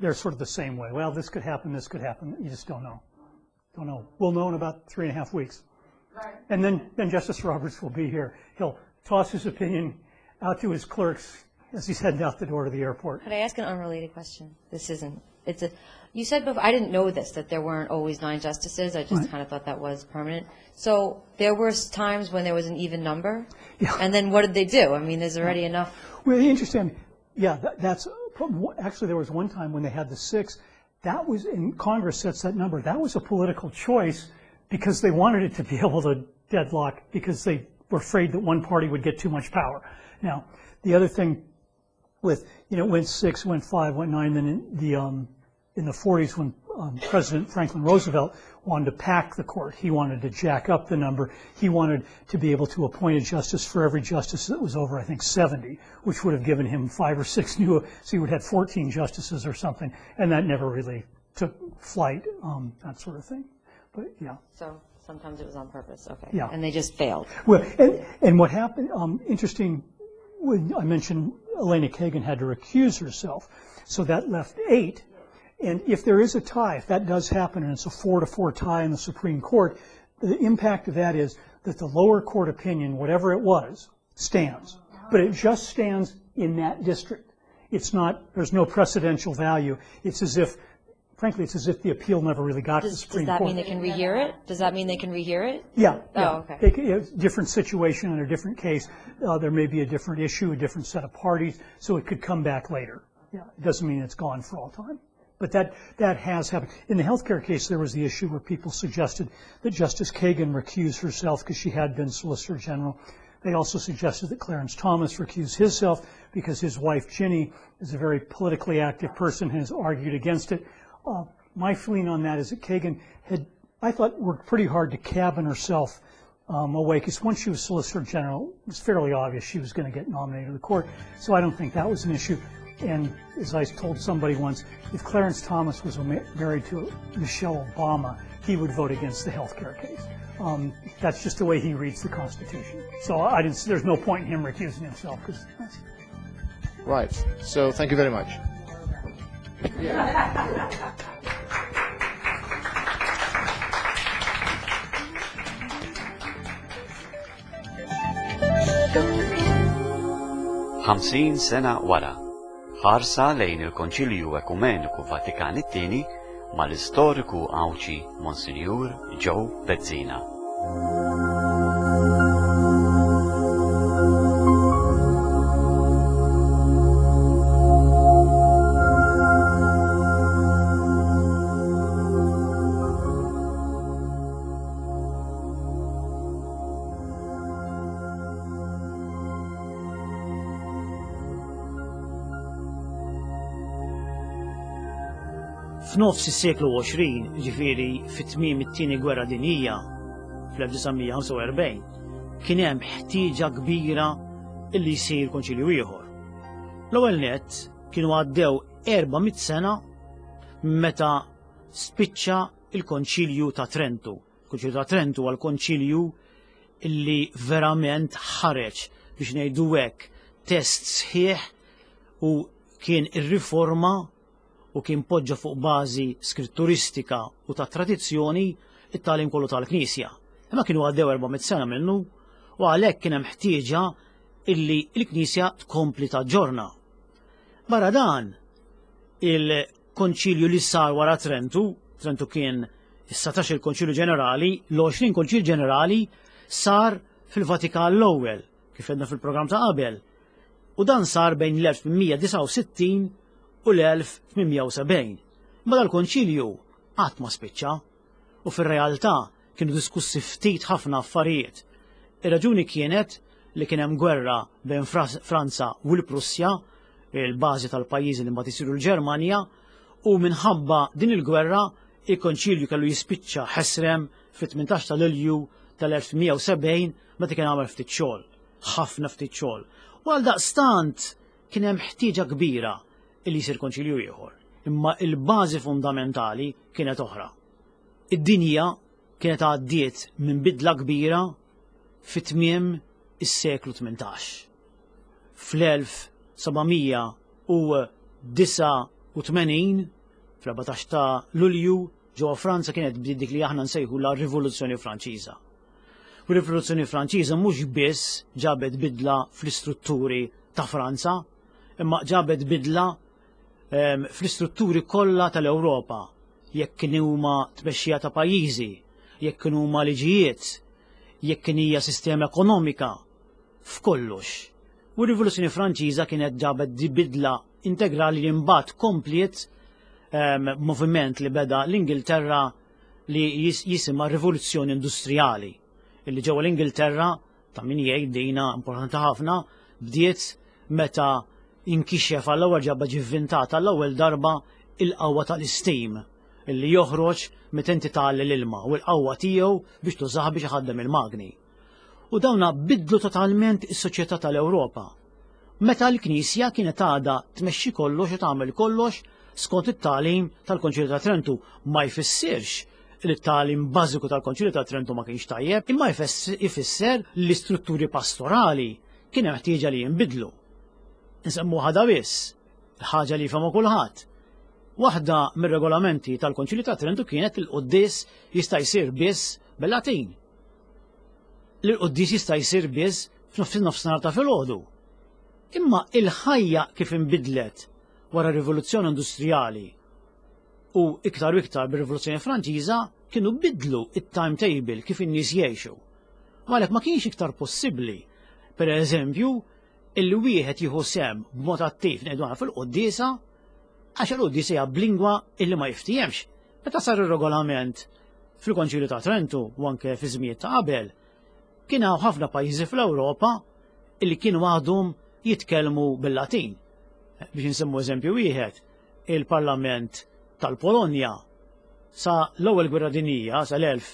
they're sort of the same way. Well, this could happen, this could happen. You just don't know. Don't know. We'll know in about three and a half weeks. Right. And then, then Justice Roberts will be here. He'll toss his opinion out to his clerks as he's heading out the door to the airport. Could I ask an unrelated question? This isn't. It's a. You said before. I didn't know this, that there weren't always nine justices. I just Right. kind of thought that was permanent. So there were times when there was an even number. Yeah. And then what did they do? I mean, there's already enough. Well, interesting. Yeah, that, that's actually there was one time when they had the six. That was in Congress sets that number. That was a political choice because they wanted it to be able to deadlock because they were afraid that one party would get too much power. Now, the other thing with, you know, it went six, went five, went nine, then in the, um, in the forties when um, President Franklin Roosevelt wanted to pack the court, he wanted to jack up the number. He wanted to be able to appoint a justice for every justice that was over, I think, seventy, which would have given him five or six new, so he would have fourteen justices or something, and that never really took flight, um, that sort of thing. But, yeah. So sometimes it was on purpose. Okay. Yeah. And they just failed. Well, and, and what happened, um, interesting, when I mentioned Elena Kagan had to recuse herself, so that left eight. And if there is a tie, if that does happen, and it's a four to four tie in the Supreme Court, the impact of that is that the lower court opinion, whatever it was, stands. But it just stands in that district. It's not, there's no precedential value. It's as if, frankly, it's as if the appeal never really got to the Does, Supreme does that Court. mean they can rehear it? Does that mean they can rehear it? Yeah. Oh, yeah. okay. They can, it's a different situation and a different case. Uh, there may be a different issue, a different set of parties, so it could come back later. Yeah. It doesn't mean it's gone for all time. But that, that has happened. In the healthcare case, there was the issue where people suggested that Justice Kagan recuse herself because she had been Solicitor General. They also suggested that Clarence Thomas recuse himself because his wife, Ginny, is a very politically active person and has argued against it. Uh, my feeling on that is that Kagan had, I thought, worked pretty hard to cabin herself um, away, because once she was Solicitor General, it was fairly obvious she was going to get nominated to the court. So I don't think that was an issue. And as I told somebody once, if Clarence Thomas was married to Michelle Obama, he would vote against the health care case. Um, that's just the way he reads the Constitution. So I didn't. There's no point in him recusing himself. Cause Right. So thank you very much. ħamsin sena wara, ħarsa lejn il-Konċilju Ekumeniku Vatikan it-tieni mal-istoriku Awċi Monsinjur Joe Bezzina. F'nofs is-seklu għoxrin, ġifieri fit-tmiem it-tieni gwerra dinjija fl-1945 ħamsa u erbgħin, kien hemm ħtieġa kbira illi jsir konċilju ieħor. L-ewwel nett kienu għaddew erba'miet sena meta spiċċa il-Konċilju ta' Trentu. Il-Konċilju ta' Trentu għal konċilju illi verament ħareġ biex ngħidu hekk test sħiħ u kien ir-riforma u kien poġġa fuq bażi skritturistika u ta' tradizzjoni it-tagħlim kollu tal-Knisja. Imma kienu għaddew erba'miet sena minnu u għalhekk kien hemm ħtieġa illi l-Knisja tkompli taġġorna. Barra dan, il-konċilju li sar wara Trentu, Trentu kien is-satax il-Konċilju Ġenerali, l-għoxrin Konċilju Ġenerali sar fil-Vatikan l-ewwel, kif għedna fil-programm ta' qabel. U dan sar bejn l-elf tminmija disa' u sittin u l-elf tminmija u sebgħin. Ma dal-konċilju qatt ma spiċċa u fir-realtà kienu diskussi ftit ħafna affarijiet. Ir-raġuni kienet li kien hemm gwerra bejn Franza u l-Prussja, il-bażi tal-pajjiżi li mbagħad isiru l-Ġermanja, u minħabba din il-gwerra il-konċilju kellu jispiċċa ħesrem fit-tmintax ta' Lulju tal-elf tminmija u sebgħin meta kien għamel ftit xogħol, ħafna ftit xogħol. U għaldaqstant kien hemm ħtieġa kbira illi jsir konċilju ieħor. Imma il-bażi fundamentali kienet oħra. Id-dinja kienet għaddiet minn bidla kbira fit-tmiem is-seklu tmintax. Fl-elf saba'mija u disa' u tmenin fl-erbatax ta' Lulju ġewwa Franza kienet bdiet dik li aħna nsejħu la Rivoluzzjoni Franċiża. U r-Rivoluzzjoni Franċiża mhux biss ġabet bidla fl-istrutturi ta' Franza, imma ġabet bidla um, fl-istrutturi kollha tal-Ewropa, jekk kien huma tmexxija ta' pajjiżi, jekk kien huma liġijiet, jekk kien hija sistema ekonomika, f'kollox. U r-Rivoluzzjoni Franċiża kienet ġabet di bidla integrali li mbagħad kompliet um, moviment li beda l-Ingilterra li jis jisimha Rivoluzzjoni Industrijali, illi ġewwa l-Ingilterra ta' min jgħid dina importanti ħafna bdiet meta inkixxef għall-ewwel ġabba ġivvintata l-ewwel darba il-qawwa tal-istim illi joħroġ meta inti tagħli l-ilma u l-qawwa tiegħu biex tużaha biex iħaddem il-magni. U dawna bidlu totalment is-soċjetà tal-Ewropa. Meta l-Knisja kienet għadha tmexxi kollox u tagħmel kollox skont it-tagħlim tal-Konċilju ta' Trentu ma jfissirx li t-tagħlim bażiku tal-Konċilju ta' Trentu ma kienx tajjeb, imma jfisser li strutturi pastorali kien hemm ħtieġa li jinbidlu. Nsemmu ħada biss, ħaġa li jfhmu kulħadd. Waħda mir-regolamenti tal-Konċilju ta' Trentu kienet il-qudies jista' jsir biss bil-Latin. L-qudies jista' jsir biss f'nofsinhar ta' filgħodu. Imma il-ħajja kif inbidlet wara r-Rivoluzzjoni Industrijali u iktar u iktar bir-Rivoluzzjoni Franċiża kienu bidlu it-timetable kif in-nies jgħixu. Għalhekk ma kienx iktar possibbli, pereżempju, illi wieħed jieħu sehem b'mod attiv ngħidu fil-quddiesa għax il-quddiesa hija b'lingwa illi ma jiftihemx. Meta sar ir-regolament fil-Konċilju ta' Trentu u anke fi żmiet ta' qabel, kien hawn ħafna pajjiżi fl-Ewropa illi kienu għadhom jitkellmu bil-Latin. Biex insemmu eżempju wieħed, il-Parlament tal-Polonja sa l-ewwel gwerra dinjija sa l-elf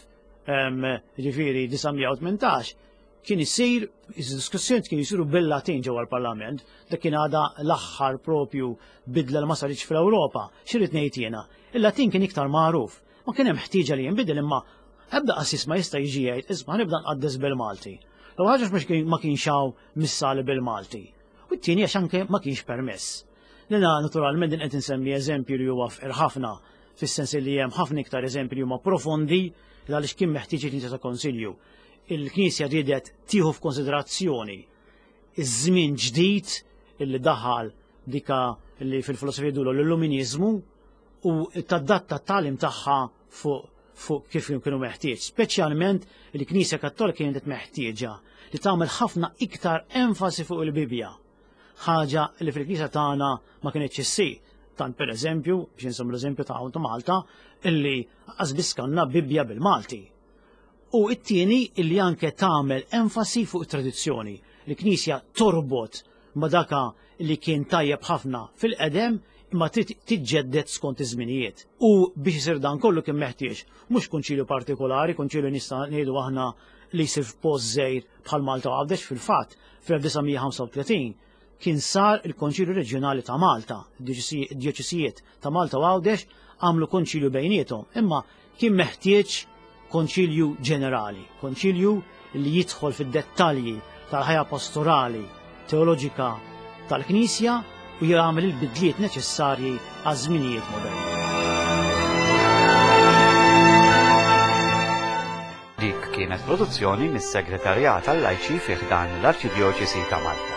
ġifieri tisa' tmintax kien isir is-diskussjoni kienu jsiru bil-Latin ġewwa l-Parlament, dak kien għadha l-aħħar propju bidla li ma saritx fl-Ewropa. X'irid ngħid jiena? Il-Latin kien iktar magħruf, ma kien hemm ħtieġa li jinbidel imma ebda qassis ma jista' jiġi jgħid isma' nibda nqaddes bil-Malti. Law ħaġa mhux ma kienx hawn missali bil-Malti. U t-tieni għax anke ma kienx permess. Lina naturalment din qed insemmi eżempju li huwa fqir ħafna, fis-sens li hemm ħafna iktar eżempji li huma profondi għaliex kien meħtieġ il-Knisja ta' Konsilju. Il-Knisja riedet tieħu f'konsiderazzjoni iż-żmien ġdid illi daħal dika li fil-filosofija jgħidu l-Illuminizmu u tad-datta t-tagħlim tagħha fuq fuq kif kienu meħtieġ, speċjalment il-Knisja Kattolika kienet meħtieġa li tagħmel ħafna iktar enfasi fuq il-Bibja. Ħaġa li fil-Knisja tagħna ma kienetx issir. Tant pereżempju, biex insom l-eżempju ta' ta' Malta, illi qasbis kanna Bibja bil-Malti. U t-tieni illi anke tagħmel enfasi fuq it-tradizzjoni. Il-Knisja torbot ma' daka li kien tajjeb ħafna fil-qedem imma tiġġedded skont iż-żminijiet. U biex isir dan kollu kien meħtieġ mhux kunċilju partikolari, kunċilju nista' ngħidu aħna li jsir f'post żgħir bħal Malta u Għawdex fil-fatt fil-elf u tletin kien sar il-Konċilju Reġjonali ta' Malta, id-Djoċesijiet ta' Malta u Għawdex għamlu konċilju bejniethom, imma kien meħtieġ konċilju ġenerali, konċilju li jidħol fid-dettalji tal-ħajja pastorali, teoloġika tal-Knisja u jagħmel il-bidliet neċessarji għaż-żminijiet moderni. Dik kienet produzzjoni mis-Segretarjat tal-Lajċi fih dan l-Arċidjoċesi ta' Malta.